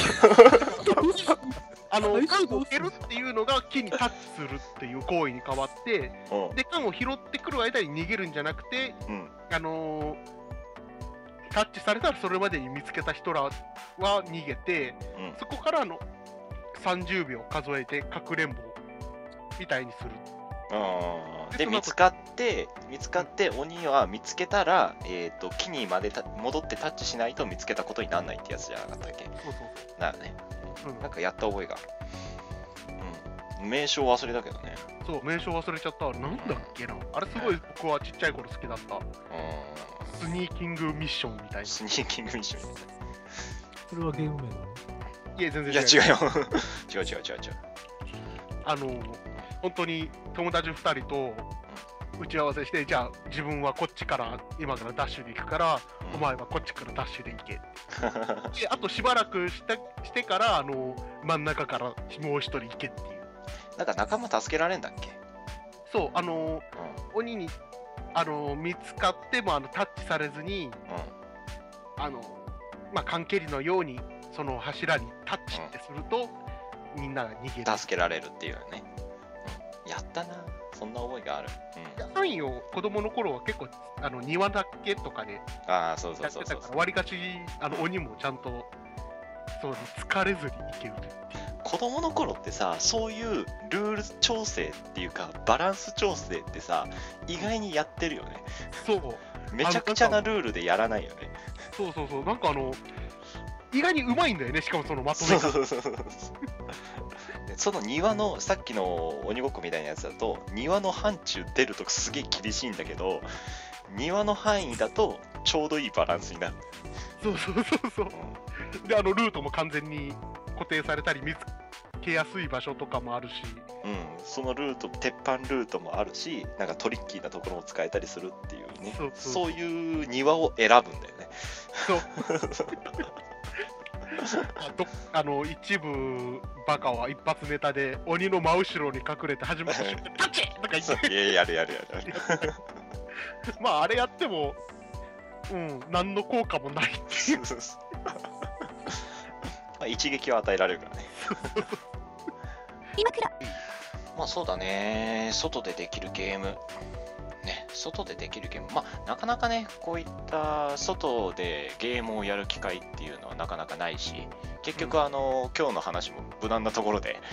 あの最缶初を蹴るっていうのが木にタッチするっていう行為に変わってうんで缶を拾ってくる間に逃げるんじゃなくてうんあのータッチされたらそれまでに見つけた人らは逃げてうんそこからあのさんじゅうびょう数えてかくれんぼみたいにする。 うんでその後見つかって見つかって鬼は見つけたら、えー、と木にまでた戻ってタッチしないと見つけたことにならないってやつじゃなかったっけ？ そうそうなるね。 そう、うんなんかやった覚えがある。うん。名称忘れたけどね。 そう名称忘れちゃった。なんだっけな。あれすごい僕はちっちゃい頃好きだった。 うスニーキングミッションみたいん。スニーキングミッションみたいそれはゲーム名なの？ な。いや全然な。いや違うよ。違う違う違う違う。 あの本当に友達ふたりと打ち合わせしてじゃあ自分はこっちから今からダッシュで行くから、 うんお前はこっちからダッシュで行け。であとしばらくしたしてからあの真ん中からもう一人行けっていう。 なんか仲間助けられんだっけ？ そうあのう鬼にあの見つかってもあのタッチされずにん。うん。 あのまあ缶蹴りのようにその柱にタッチってすると、みんなが逃げる。 助けられるっていうね。うん。やったな。そんな覚えがある。うん。 サインを子供の頃は結構あの庭だけとかでああ、そうそやってたうそうそう。 からわりかしあの鬼もちゃんとそう疲れずにいける。 子供の頃ってさ、そういうルール調整っていうかバランス調整ってさ、意外にやってるよね。 そうめちゃくちゃなルールでやらないよね。 そうそうそうなんかあの意外にうまいんだよね。しかもそのまとめが。 そうそうそうそう。でその庭のさっきの鬼ごっこみたいなやつだと庭の範疇出るとすげえ厳しいんだけど庭の範囲だとちょうどいいバランスになる。 そうそうそうそううんであのルートも完全に固定されたり見つけやすい場所とかもあるし。 うん、そのルート鉄板ルートもあるしなんかトリッキーなところも使えたりするっていうねそうそうそういう庭を選ぶんだよね。 そうあどあの一部バカは一発ネタで鬼の真後ろに隠れて始まった瞬間タッチとか言っていややるやるやるやる。 まああれやってもうん何の効果もないっていう。 そうそうそうまあ一撃を与えられるからね。まあそうだね、外でできるゲーム。ね、外でできるゲーム。まあなかなかね、こういった外でゲームをやる機会っていうのはなかなかないし、結局あの、今日の話も無難なところで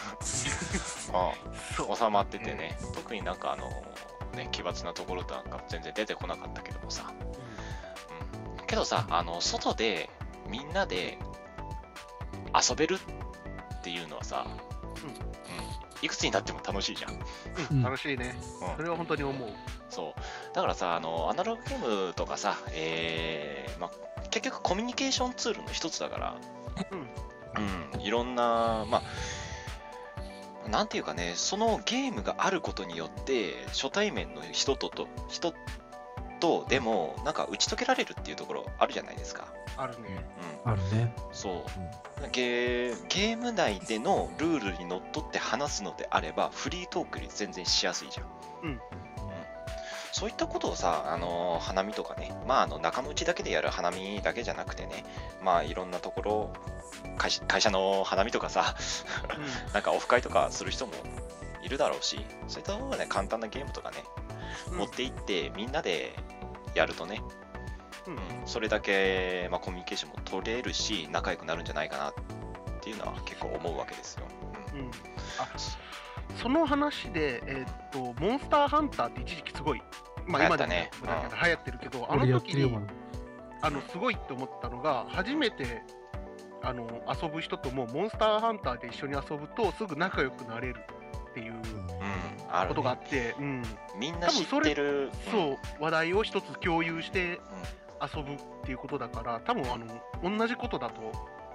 うん収まっててね、特になんかあの、ね、奇抜なところなんか全然出てこなかったけどもさ。うん、けどさ、あの、外でみんなで遊べるっていうのはさ、 うんうん、いくつになっても楽しいじゃん。 うん楽しいね。 うんそれは本当に思う。 そう。だからさ、あの、アナログゲームとかさ、えー、まあ、結局コミュニケーションツールの一つだから、 うんうん、いろんな、まあ、なんていうかね、そのゲームがあることによって、初対面の人とと、人とでも、なんか打ち解けられるっていうところあるじゃないですか。 あるね。 うん。 あるね。 そう。ゲー、ゲーム内でのルールにのっとって話すのであれば、フリートークより全然しやすいじゃん。 うんそういったことをさ、あのー花見とかね、まあ、あの仲間内だけでやる花見だけじゃなくてね、まあいろんなところ、会社、会社の花見とかさ、なんかオフ会とかする人もいるだろうし、そういったところはね、簡単なゲームとかね、 うん持って行ってみんなでやるとね、 うんうんそれだけ、まあ、コミュニケーションも取れるし、仲良くなるんじゃないかなっていうのは結構思うわけですよ。うんうんあその話で、えーっとモンスターハンターって一時期すごい、まあ、今でも流行ったね流行ってるけど、あの俺やって時にるよまだ。 あのすごいって思ったのが、初めてあの遊ぶ人ともモンスターハンターで一緒に遊ぶとすぐ仲良くなれるっていううん、あることがあねっ。て、うん、 みんな知ってる。 そう話題を一つ共有して遊ぶっていうことだから、多分あの同じことだと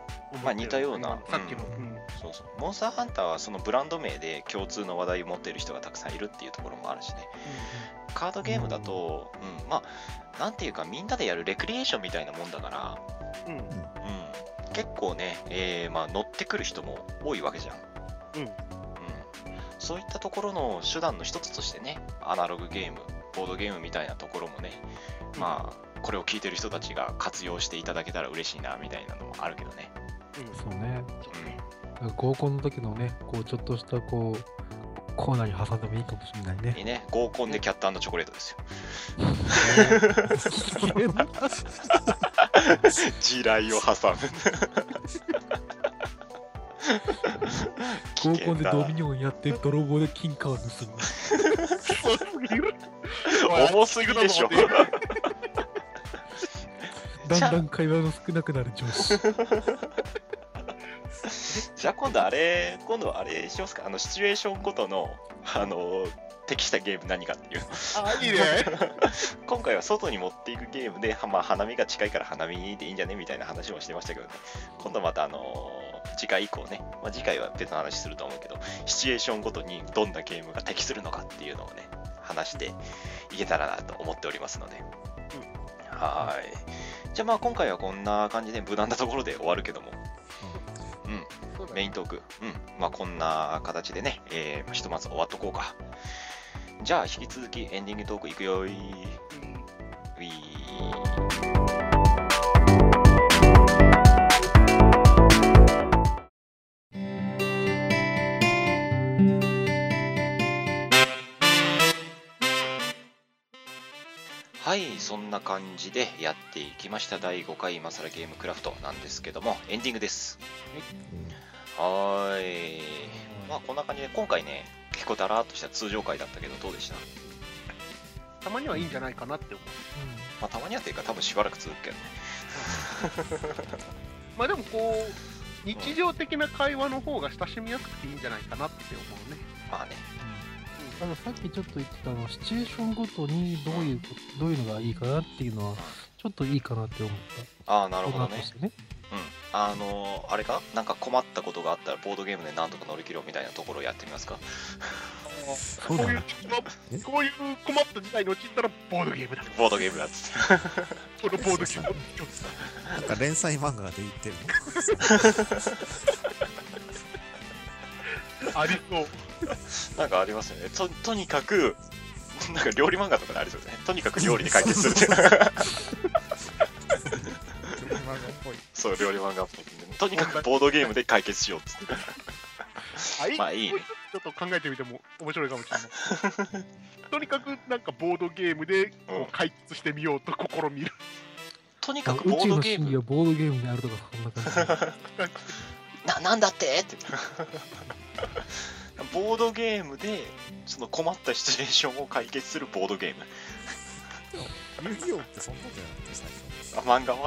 まあ似たような、 さっきの、 うんうんそうそうモンスターハンターはそのブランド名で共通の話題を持っている人がたくさんいるっていうところもあるしね。カードゲームだと、うん、まあなんていうかみんなでやるレクリエーションみたいなもんだから、 うんうんうん、結構ね、えーまあ、乗ってくる人も多いわけじゃん。 うんうん、そういったところの手段の一つとしてね、アナログゲーム、ボードゲームみたいなところもね、まあこれを聞いてる人たちが活用していただけたら嬉しいなみたいなのもあるけどね。 そうね。 うん、 合コンの時のね、こうちょっとしたこうコーナーに挟んでもいいかもしれないね。 いいね、合コンでキャット&チョコレートですよ。地雷を挟む。 合コンでドミニオンやって泥棒で金貨を盗む。 そうすぎる。 重すぎでしょ。 だんだん会話の少なくなる上司。 じゃあ今度あれ、今度あれしますか、あのシチュエーションごとの、あの、適したゲーム何かっていうの。 あ、いいね。 今回は外に持っていくゲームで、まあ、花見が近いから花見でいいんじゃねみたいな話もしてましたけどね。今度またあのー、次回以降ね、まあ、次回は別の話すると思うけど、シチュエーションごとにどんなゲームが適するのかっていうのをね、話していけたらなと思っておりますので。うん、はーい。じゃあまあ今回はこんな感じで無難なところで終わるけども、うん、メイントーク、うん、まあこんな形でね、えー、ひとまず終わっとこうか。じゃあ引き続きエンディングトークいくよーい。ウィー。はい、そんな感じでやっていきましただいごかい今更ゲームクラフトなんですけども、エンディングです。はーい。まあこんな感じで今回ね、結構だらーっとした通常回だったけどどうでした？ たまにはいいんじゃないかなって思う。 まあたまにはっていうか多分しばらく続くけどね。 まあでもこう日常的な会話の方が親しみやすくていいんじゃないかなって思うね。 まあね。 あのさっきちょっと言ってたあのシチュエーションごとにどういうどういうのがいいかなっていうのはちょっといいかなって思った。 ああ、なるほどね。 コーナーとしてね。 うん。あのー、あれかなんか困ったことがあったらボードゲームでなんとか乗り切ろうみたいなところをやってみますか。 そうだね。 こういう困った事態に陥ったらボードゲームだ。 ボードゲームだっつって。 このボードゲーム。 なんか連載漫画で言ってるのありそう。 なんかありますよね。ととにかく、なんか料理漫画とかでありそうですね。とにかく料理で解決するっていう。そう、料理漫画っぽい。とにかくボードゲームで解決しようっつって。まあいいね。 ちょっと考えてみても面白いかもしれない。とにかくなんかボードゲームでこう解決してみようと試みる。 とにかくボードゲーム。 宇宙の真理はボードゲームにあるとかそんな感じ。 な、なんだってって。ボードゲームでその困ったシチュエーションを解決するボードゲーム。 遊戯王ってそんなんじゃなくて最初。 あ、漫画は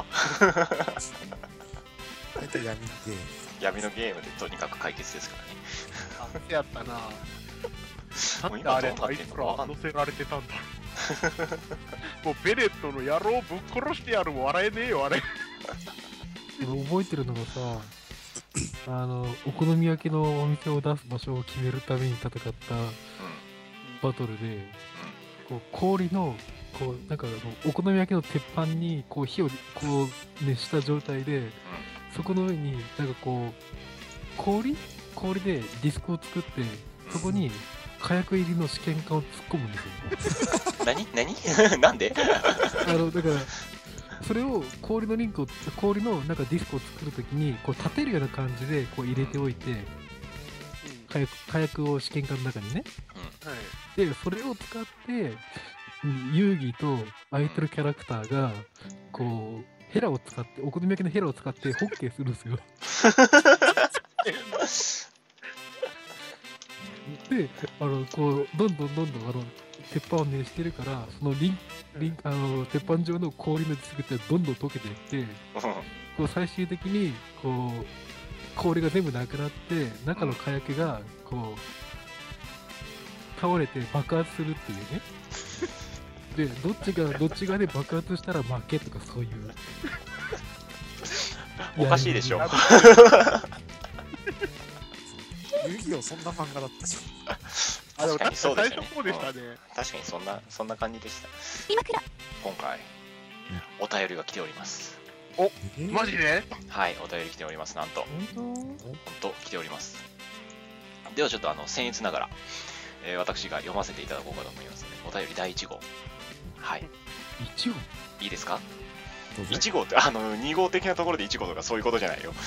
大体闇ゲーム。 闇のゲームでとにかく解決ですからね。 あ、そうやったな。なんであれあいつら乗せられてたんだ。もうベレットの野郎ぶっ殺してやるも笑えねえよあれ。 俺覚えてるのがさ、あのお好み焼きのお店を出す場所を決めるために戦ったバトルで、こう氷のこうなんかお好み焼きの鉄板にこう火をこう熱した状態で、そこの上になんかこう氷氷でディスクを作って、そこに火薬入りの試験管を突っ込むんですよ。 何何なんで？ あのだからそれを氷のリンクを氷のなんかディスクを作るときにこう立てるような感じでこう入れておいて、火薬火薬を試験管の中にね、うん、でそれを使って遊戯と空いてるキャラクターがこうヘラを使ってお好み焼きのヘラを使ってホッケーするんですよ。で、あのこうどんどんどんどんあの鉄板を熱してるから、そのリンリンあの鉄板上の氷のディスクってどんどん溶けていって、こう最終的にこう氷が全部なくなって中の火薬がこう倒れて爆発するっていうね。でどっちがどっち側で爆発したら負けとかそういう。 おかしいでしょ。 遊戯王そんな漫画だったじあ、でも確かにそうですよね最初そうでしたね。 確かにそんなそんな感じでした。今回お便りが来ております。 ゃん。 マジで？ はい、お便り来ております。なんと本本当来ております。ではちょっとあの僭越ながら、えー私が読ませていただこうかと思いますので、お便りだいいち号。はい、 当？いちごいいですか？ どうぞいち号ってあのに号的なところでいち号とかそういうことじゃないよ。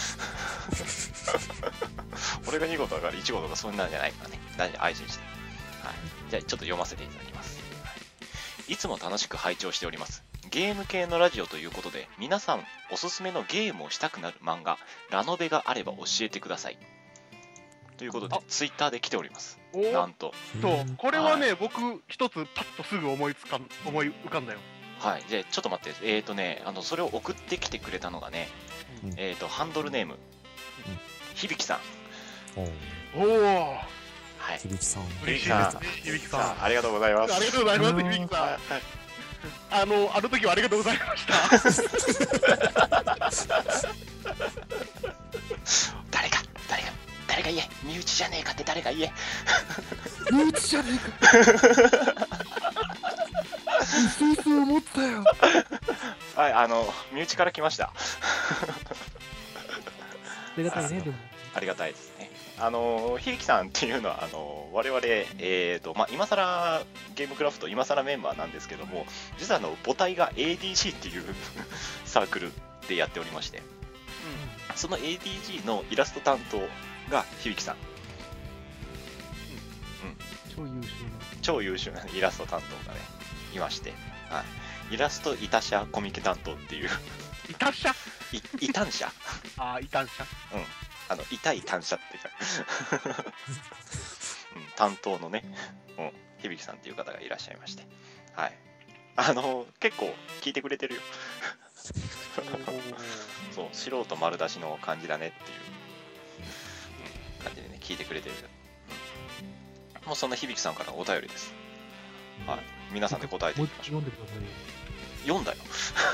俺がに号とかいち号とかそんなんじゃないからね。大丈夫、安心して。はい。じゃあちょっと読ませていただきます。はい、いつも楽しく拝聴しております。ゲーム系のラジオということで、皆さんおすすめのゲームをしたくなる漫画、ラノベがあれば教えてください。ということであ、 ツイッターで来ております。 おーなんと。 っと、これはね、 は僕、一つパッとすぐ思いつかん、思い浮かんだよ。 はい。じゃあちょっと待って。えーとね、あの、それを送ってきてくれたのがね、 うんえーと、ハンドルネーム、響さん。 おうおお、 はい。 響さん。 嬉しいさんですね、響さん。 さあ、ありがとうございます。 ありがとうございます、 うん響さん。 はいあの、あの時はありがとうございました。 誰か、誰か、誰か言え。身内じゃねえかって誰か言え。 身内じゃねえか。スイス思ったよ。 はい、あの、身内から来ました。 ありがたいね、でも。 ありがたいですね。あの、ひゆきさんっていうのは、あの、我々、えーと、まあ、今更ゲームクラフト、今更メンバーなんですけども、実はあの、母体が エーディージー っていうサークルでやっておりまして、その エーディージー のイラスト担当がひゆきさん。 超優秀超優秀なイラスト担当がね、いまして、はい、イラストいたしゃコミケ担当っていう、 いたっしゃ。 い、いたんしゃあー、いたんしゃ。 あの、痛い単車っていうか、うん、担当のね、うん、響さんっていう方がいらっしゃいまして、はい。あの、結構聞いてくれてるよ。そう、素人丸出しの感じだねっていう、うん、感じでね、聞いてくれてる。うん、もうそんな響さんからお便りです。はい。皆さんで答えてもう一いきましょう。 度読んでくださいよ。 読んだよ。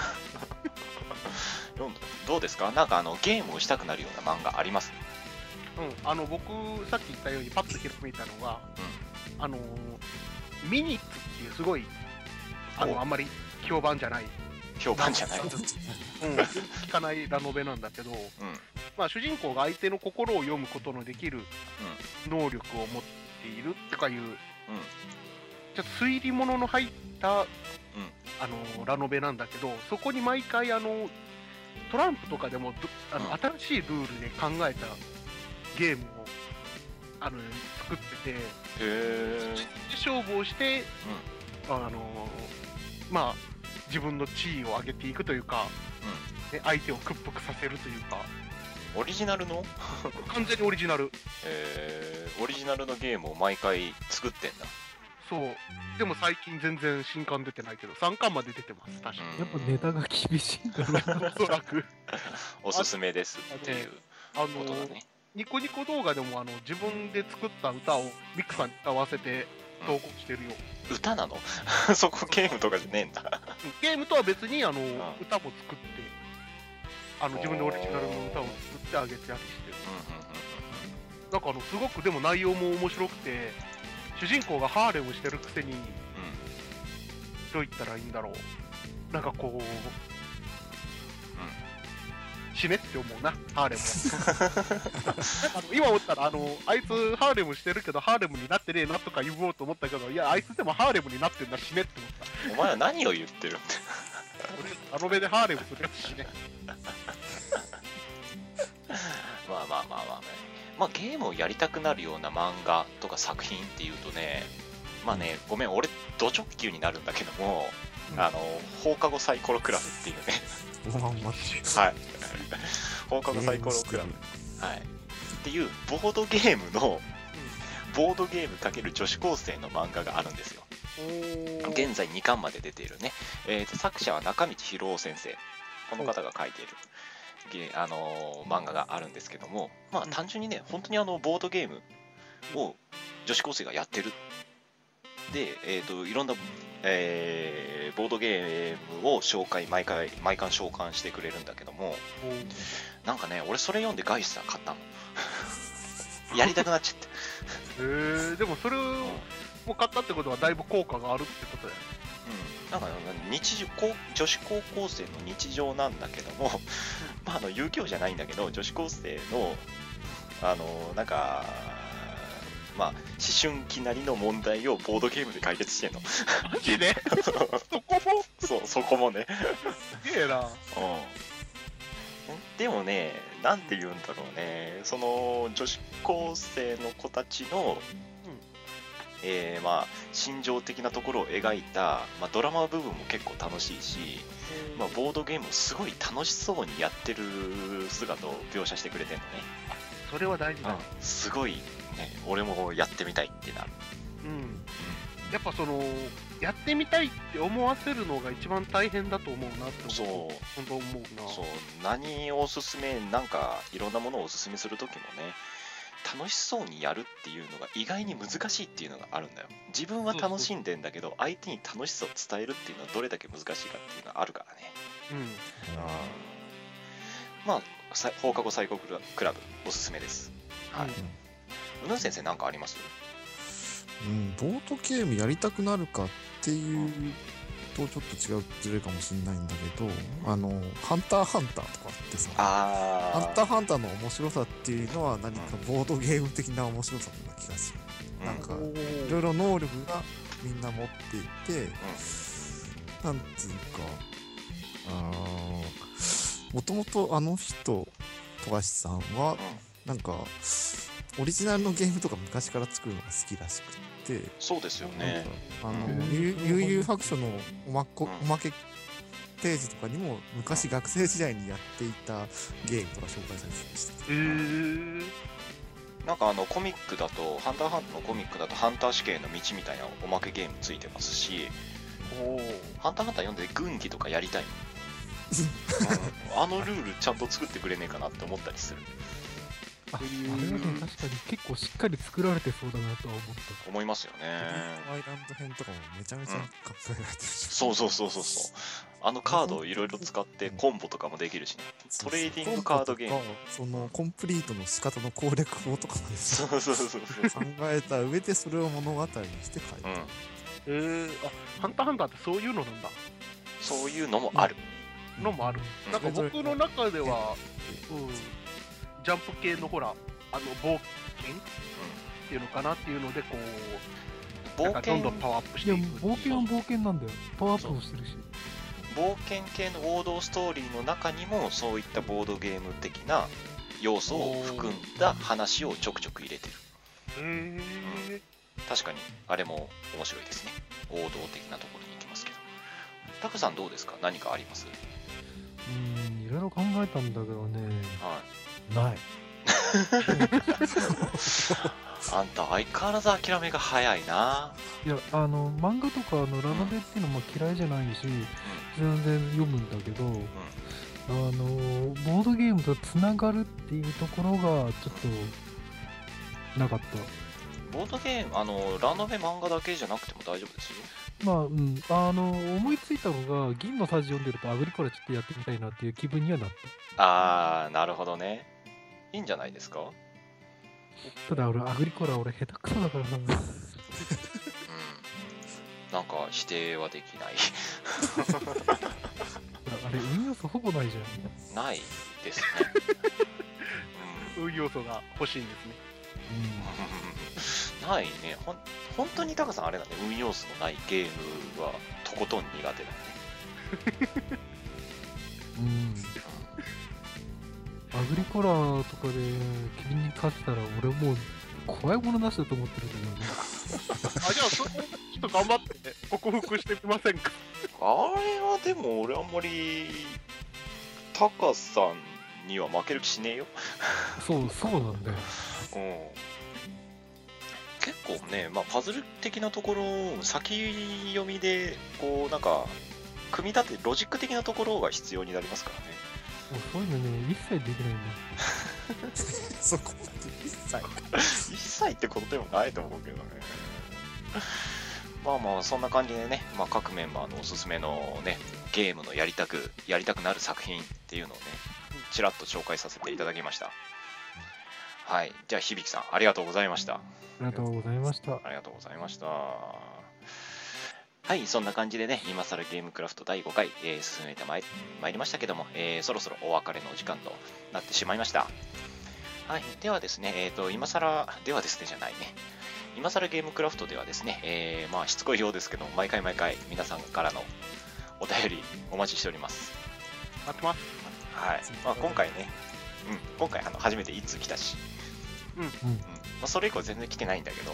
読んだ。どうですか？なんかあのゲームをしたくなるような漫画あります？ うん、あの、僕、さっき言ったように、パッとひらめいたのが、あのー、ミニッツっていうすごい、あおの、あんまり評判じゃない、 評判じゃない。 うん、聞かないラノベなんだけど、 うん。 まあ、主人公が相手の心を読むことのできる能力を持っているとかいう、ちょっと推理物の入った、あのラノベなんだけど、そこに毎回あのトランプとかでもどあの、 うん新しいルールで考えたゲームをあの作ってて、 へえ。 勝負をして、あのまあ自分の地位を上げていくというか、ね、相手を屈服させるというか、 オリジナルの完全にオリジナル。 えー、オリジナルのゲームを毎回作ってんだ。 そう。でも最近全然新刊出てないけど、さんかんまで出てます、確かうんやっぱネタが厳しいんだろうな。 に。おそらく。 おすすめですっていうあのことだね。 ニコニコ動画でもあの自分で作った歌をミックさんに歌わせて投稿してるよ。 歌なの？そこゲームとかじゃねえんだ。 うんゲームとは別にあの、 ん歌も作って、あの自分でオリジナルの歌を作ってあげてたりしてる。なんかあのすごくでも内容も面白くて、主人公がハーレムしてるくせに、どう言ったらいいんだろう。なんかこう、死ねって思うな、ハーレム。あの今思ったらあの、あいつハーレムしてるけど、ハーレムになってねえなとか言おうと思ったけど、いや、あいつでもハーレムになってんだ、死ねって思った。 うん。お前は何を言ってるんだ。 俺、あの目でハーレムするやつ死ね。 まあまあまあまあ、ね、まあゲームをやりたくなるような漫画とか作品っていうとね、まあね、ごめん、俺、ド直球になるんだけども、 うんあの、放課後サイコロクラブっていうね、 おまんまはい。放課後サイコロクラブ。はい。っていう、ボードゲームの、ボードゲーム×女子高生の漫画があるんですよ。現在にかんまで出ているね。えーと、作者は中道博夫先生。この方が書いている。ゲあのー漫画があるんですけども、まあ単純にね、本当にあのボードゲームを女子高生がやってるっで、えー、といろんな、えーボードゲームを紹介毎回毎回召喚してくれるんだけども、なんかね俺それ読んでガイスター買ったのやりたくなっちゃって。 えー、でもそれをもう買ったってことはだいぶ効果があるってことだよね。 うん、なんか日常高女子高校生の日常なんだけどもまああの遊戯王じゃないんだけど女子高生のあのなんかまあ思春期なりの問題をボードゲームで解決してんのマジでそこもそうそこもねすげえな。 うんでもね、なんて言うんだろうね、その女子高生の子たちの、うんえーまあ、心情的なところを描いた、まあ、ドラマ部分も結構楽しいし、まあ、ボードゲームをすごい楽しそうにやってる姿を描写してくれてるのね。 それは大事だ、 うん、すごい、ね、俺もやってみたいってなる。 うん、やっぱそのやってみたいって思わせるのが一番大変だと思うなってそう本当思うな。 そう何をおすすめなんかいろんなものをおすすめするときもね、楽しそうにやるっていうのが意外に難しいっていうのがあるんだよ。自分は楽しんでんだけど相手に楽しさを伝えるっていうのはどれだけ難しいかっていうのがあるからね。 うん、 まあ放課後サイコクラブおすすめです。はい。うぬん先生何かあります？ うん、ボードゲームやりたくなるかっていうとちょっと違うずれかもしれないんだけど、あのハンターハンターとかってさ、 あハンターハンターの面白さっていうのは何かボードゲーム的な面白さな気がする。うん、なんかいろいろ能力がみんな持っていて、うん、なんつうか、あもともとあの人富樫さんは、うん、なんかオリジナルのゲームとか昔から作るのが好きらしくて。 そうですよね。 あの、うん、悠々白書のおまこ、おまけページとかにも昔学生時代にやっていたゲームとか紹介されてました。 へー。 なんかあのコミックだとハンターハンターのコミックだとハンター死刑の道みたいなおまけゲームついてますし、おハンターハンター読んで軍技とかやりたいの、うん、あのルールちゃんと作ってくれねえかなって思ったりする。 あ, あれはね、確かに結構しっかり作られてそうだなとは思った。 思いますよね。 アイランド編とかもめちゃめちゃ考えられてるし、 うん、そうそうそうそうそう。あのカードをいろいろ使ってコンボとかもできるしね。トレーディングカードゲーム。 そのコンプリートの仕方の攻略法とかまでそうそうそうそう考えた上でそれを物語にして書いてる。 うん、えー、あ、ハンターハンターってそういうのなんだ。 そういうのもある。 うん、のもある。うん、なんか僕の中では、うん。ジャンプ系のほら、あの冒険、うん、っていうのかなっていうのでこう冒険どんどんパワーアップしていく。いや冒険は冒険なんだよ。パワーアップもしてるし。 冒険系の王道ストーリーの中にもそういったボードゲーム的な要素を含んだ話をちょくちょく入れてる。 へー、うん、 確かにあれも面白いですね。王道的なところに行きますけど。タクさんどうですか？何かあります？ うーん、いろいろ考えたんだけどね。 はい。 ないあんた相変わらず諦めが早いな。 いやあの漫画とかのラノベっていうのも嫌いじゃないし、うん、全然読むんだけど、うん、あのボードゲームとつながるっていうところがちょっとなかった。 ボードゲームあのラノベ漫画だけじゃなくても大丈夫ですよ。 まあうんあの思いついたのが銀のさじ読んでるとアグリコラちょっとやってみたいなっていう気分にはなった。 あーなるほどね。いいんじゃないですか。 ただ俺アグリコラ俺下手くそだからな、うん、 なんか否定はできないあれ運要素ほぼないじゃん。ないですね、 うん、運要素が欲しいんですね、うん、ないね。ほん本当にタカさんあれだね、運要素のないゲームはとことん苦手だねうんアグリコラとかで君に勝ってたら俺もう怖いものなしだと思ってるんだけどねあ、じゃあそれちょっと頑張って、ね、克服してみませんか。 あれはでも俺あんまりタカさんには負ける気しねえよそうそうなんだよ、 うん、結構ね、まあ、パズル的なところ先読みでこうなんか組み立てロジック的なところが必要になりますからね。 もうそういうのね、一切できないんだそこまで一切一切ってことでもないと思うけどねまあまあそんな感じでね、まあ、各メンバーのおすすめのねゲームのやりたくやりたくなる作品っていうのをねちらっと紹介させていただきました。はい、じゃあ響さんありがとうございました。 ありがとうございました。 ありがとうございました。はい、そんな感じでね、今更ゲームクラフトだいごかい、えー進めてまいまいりましたけども、えーそろそろお別れの時間となってしまいました。はい、ではですね、えーと、今更ではですねじゃないね。今更ゲームクラフトではですね、えーまあしつこいようですけど、毎回毎回皆さんからのお便りお待ちしております。 待ってます。 はい、まあ、今回ね、うん、今回あの初めていつ来たし、 うんうんまあ、それ以降全然来てないんだけど、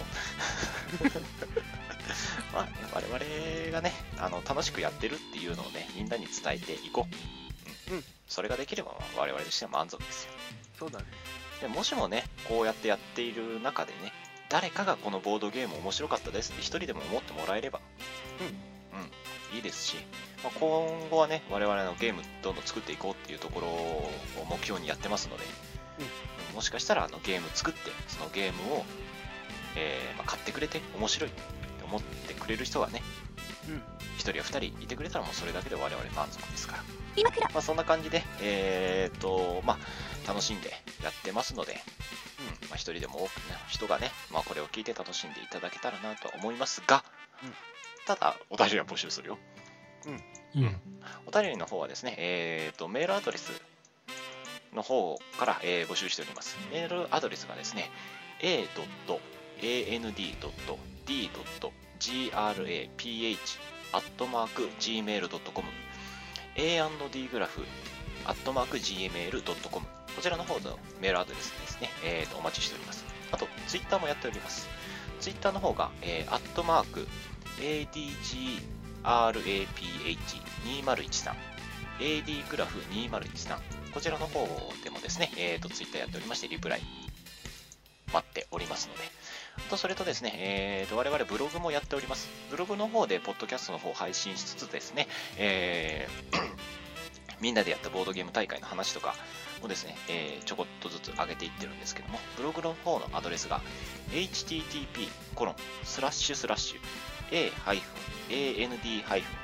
まあ、我々がねあの楽しくやってるっていうのをねみんなに伝えていこう、うんうん、 それができれば我々としては満足ですよ。 そうだね。 でもしもねこうやってやっている中でね誰かがこのボードゲーム面白かったですって一人でも思ってもらえれば、うんうん、いいですし、まあ、今後はね我々のゲームどんどん作っていこうっていうところを目標にやってますので、うん、もしかしたらあのゲーム作ってそのゲームを、えーまあ、買ってくれて面白いって思ってくれる人がね、うん、ひとりやふたりいてくれたらもうそれだけで我々満足ですから、まあ、そんな感じで、えーっとまあ、楽しんでやってますので、うんまあ、ひとりでも多くの人がね、まあ、これを聞いて楽しんでいただけたらなとは思いますが、うん、ただお便りは募集するよ。うん、うん、お便りの方はですね、えーっとメールアドレスの方から、えー、募集しております。メールアドレスがですね エードットエーエヌディードットディードットジーアールエーピーエイチ アットマーク ジーメールドットコム エーアンドディー グラフアットマーク ジーメールドットコム こちらの方のメールアドレスですね、えー、とお待ちしております。あとツイッターもやっております。ツイッターの方が、えー、アットマーク エーディージーアールエーピーエイチにーまるいちさん エーディー グラフにーまるいちさんこちらの方でもですね、えー、とツイッターやっておりましてリプライ待っておりますので、とそれとですね、えー、と我々ブログもやっております。ブログの方でポッドキャストの方を配信しつつですね、えー、みんなでやったボードゲーム大会の話とかをですね、えー、ちょこっとずつ上げていってるんですけども、ブログの方のアドレスが エイチティーティーピーコロンスラッシュスラッシュ エーエーエヌディーディー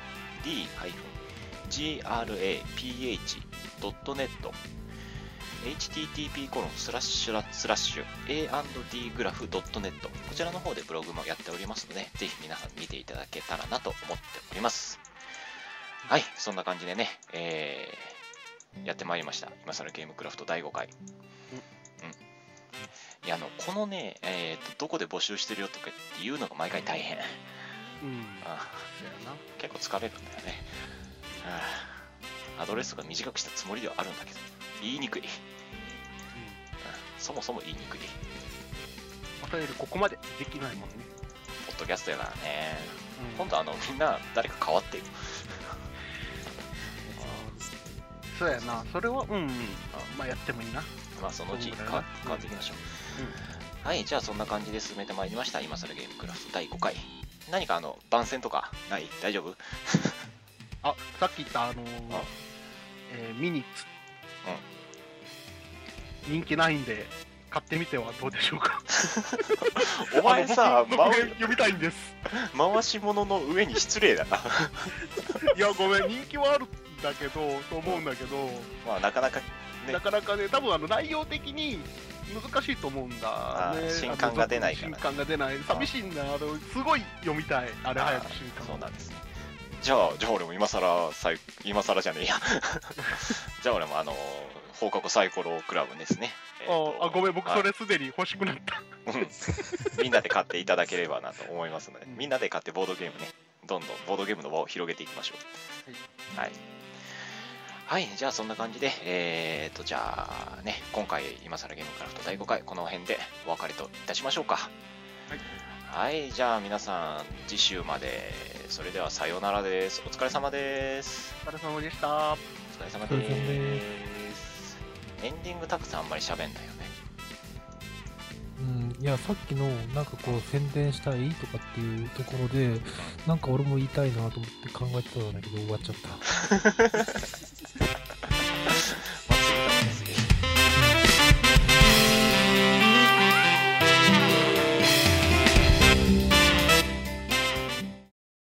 ジーアールエーピーエイチドットネットエイチティーティーピーコロンスラッシュスラッシュ エーアンドディー グラフドットネットこちらの方でブログもやっておりますので、ぜひ皆さん見ていただけたらなと思っております。はい、そんな感じでね、えー、やってまいりました。今更ゲームクラフトだいごかい。うん。いや、あの、このね、えーと、どこで募集してるよとかっていうのが毎回大変。 うん。 ああ結構疲れるんだよね。あアドレスが短くしたつもりではあるんだけど、言いにくい。うん、そもそも言いにくい。 お便りここまでできないもんね。 ポッドキャストやからね。 うん、 今度あの、みんな誰か変わってよ。 そうやな、それは、うんうん。まあやってもいいな。 まあそのうち変わ変わっていきましょう。うんうん、はい、じゃあそんな感じで進めてまいりました。今更ゲームクラフトだいごかい。何かあの、番宣とかない？大丈夫？ あ、さっき言ったあのー、えー、ミニッツ。うん。人気ないんで、買ってみてはどうでしょうか。 お前さ、 読みたいんです。 回し物の上に失礼だな。 いや、ごめん、人気はあるんだけど、と思うんだけど、 まあなかなかね、 なかなかね、多分あの内容的に難しいと思うんだね。 新刊が出ないから、ね。 新刊が出ない。寂しいんだ。あのすごい読みたい。あれ早く新刊。 そうなんですね。じゃあ、じゃあ俺も今更さい今更じゃねえや。じゃあ俺もあの放課後サイコロクラブですね。 えー、ああごめん、僕それすでに欲しくなった。 みんなで買っていただければなと思いますので、うん、みんなで買ってボードゲームね、どんどんボードゲームの輪を広げていきましょう。はい。はい、はい、じゃあそんな感じで、えーと、じゃあね、今回今更ゲームクラフトだいごかい、この辺でお別れといたしましょうか。はい。はい、じゃあ皆さん、次週まで、それではさようならです。お疲れ様です。 お疲れ様でした。 お疲れ様です。エンディングたくさんあんまり喋んないよね。 うん、いや、さっきのなんかこう宣伝したいとかっていうところで、なんか俺も言いたいなと思って考えてたんだけど終わっちゃった。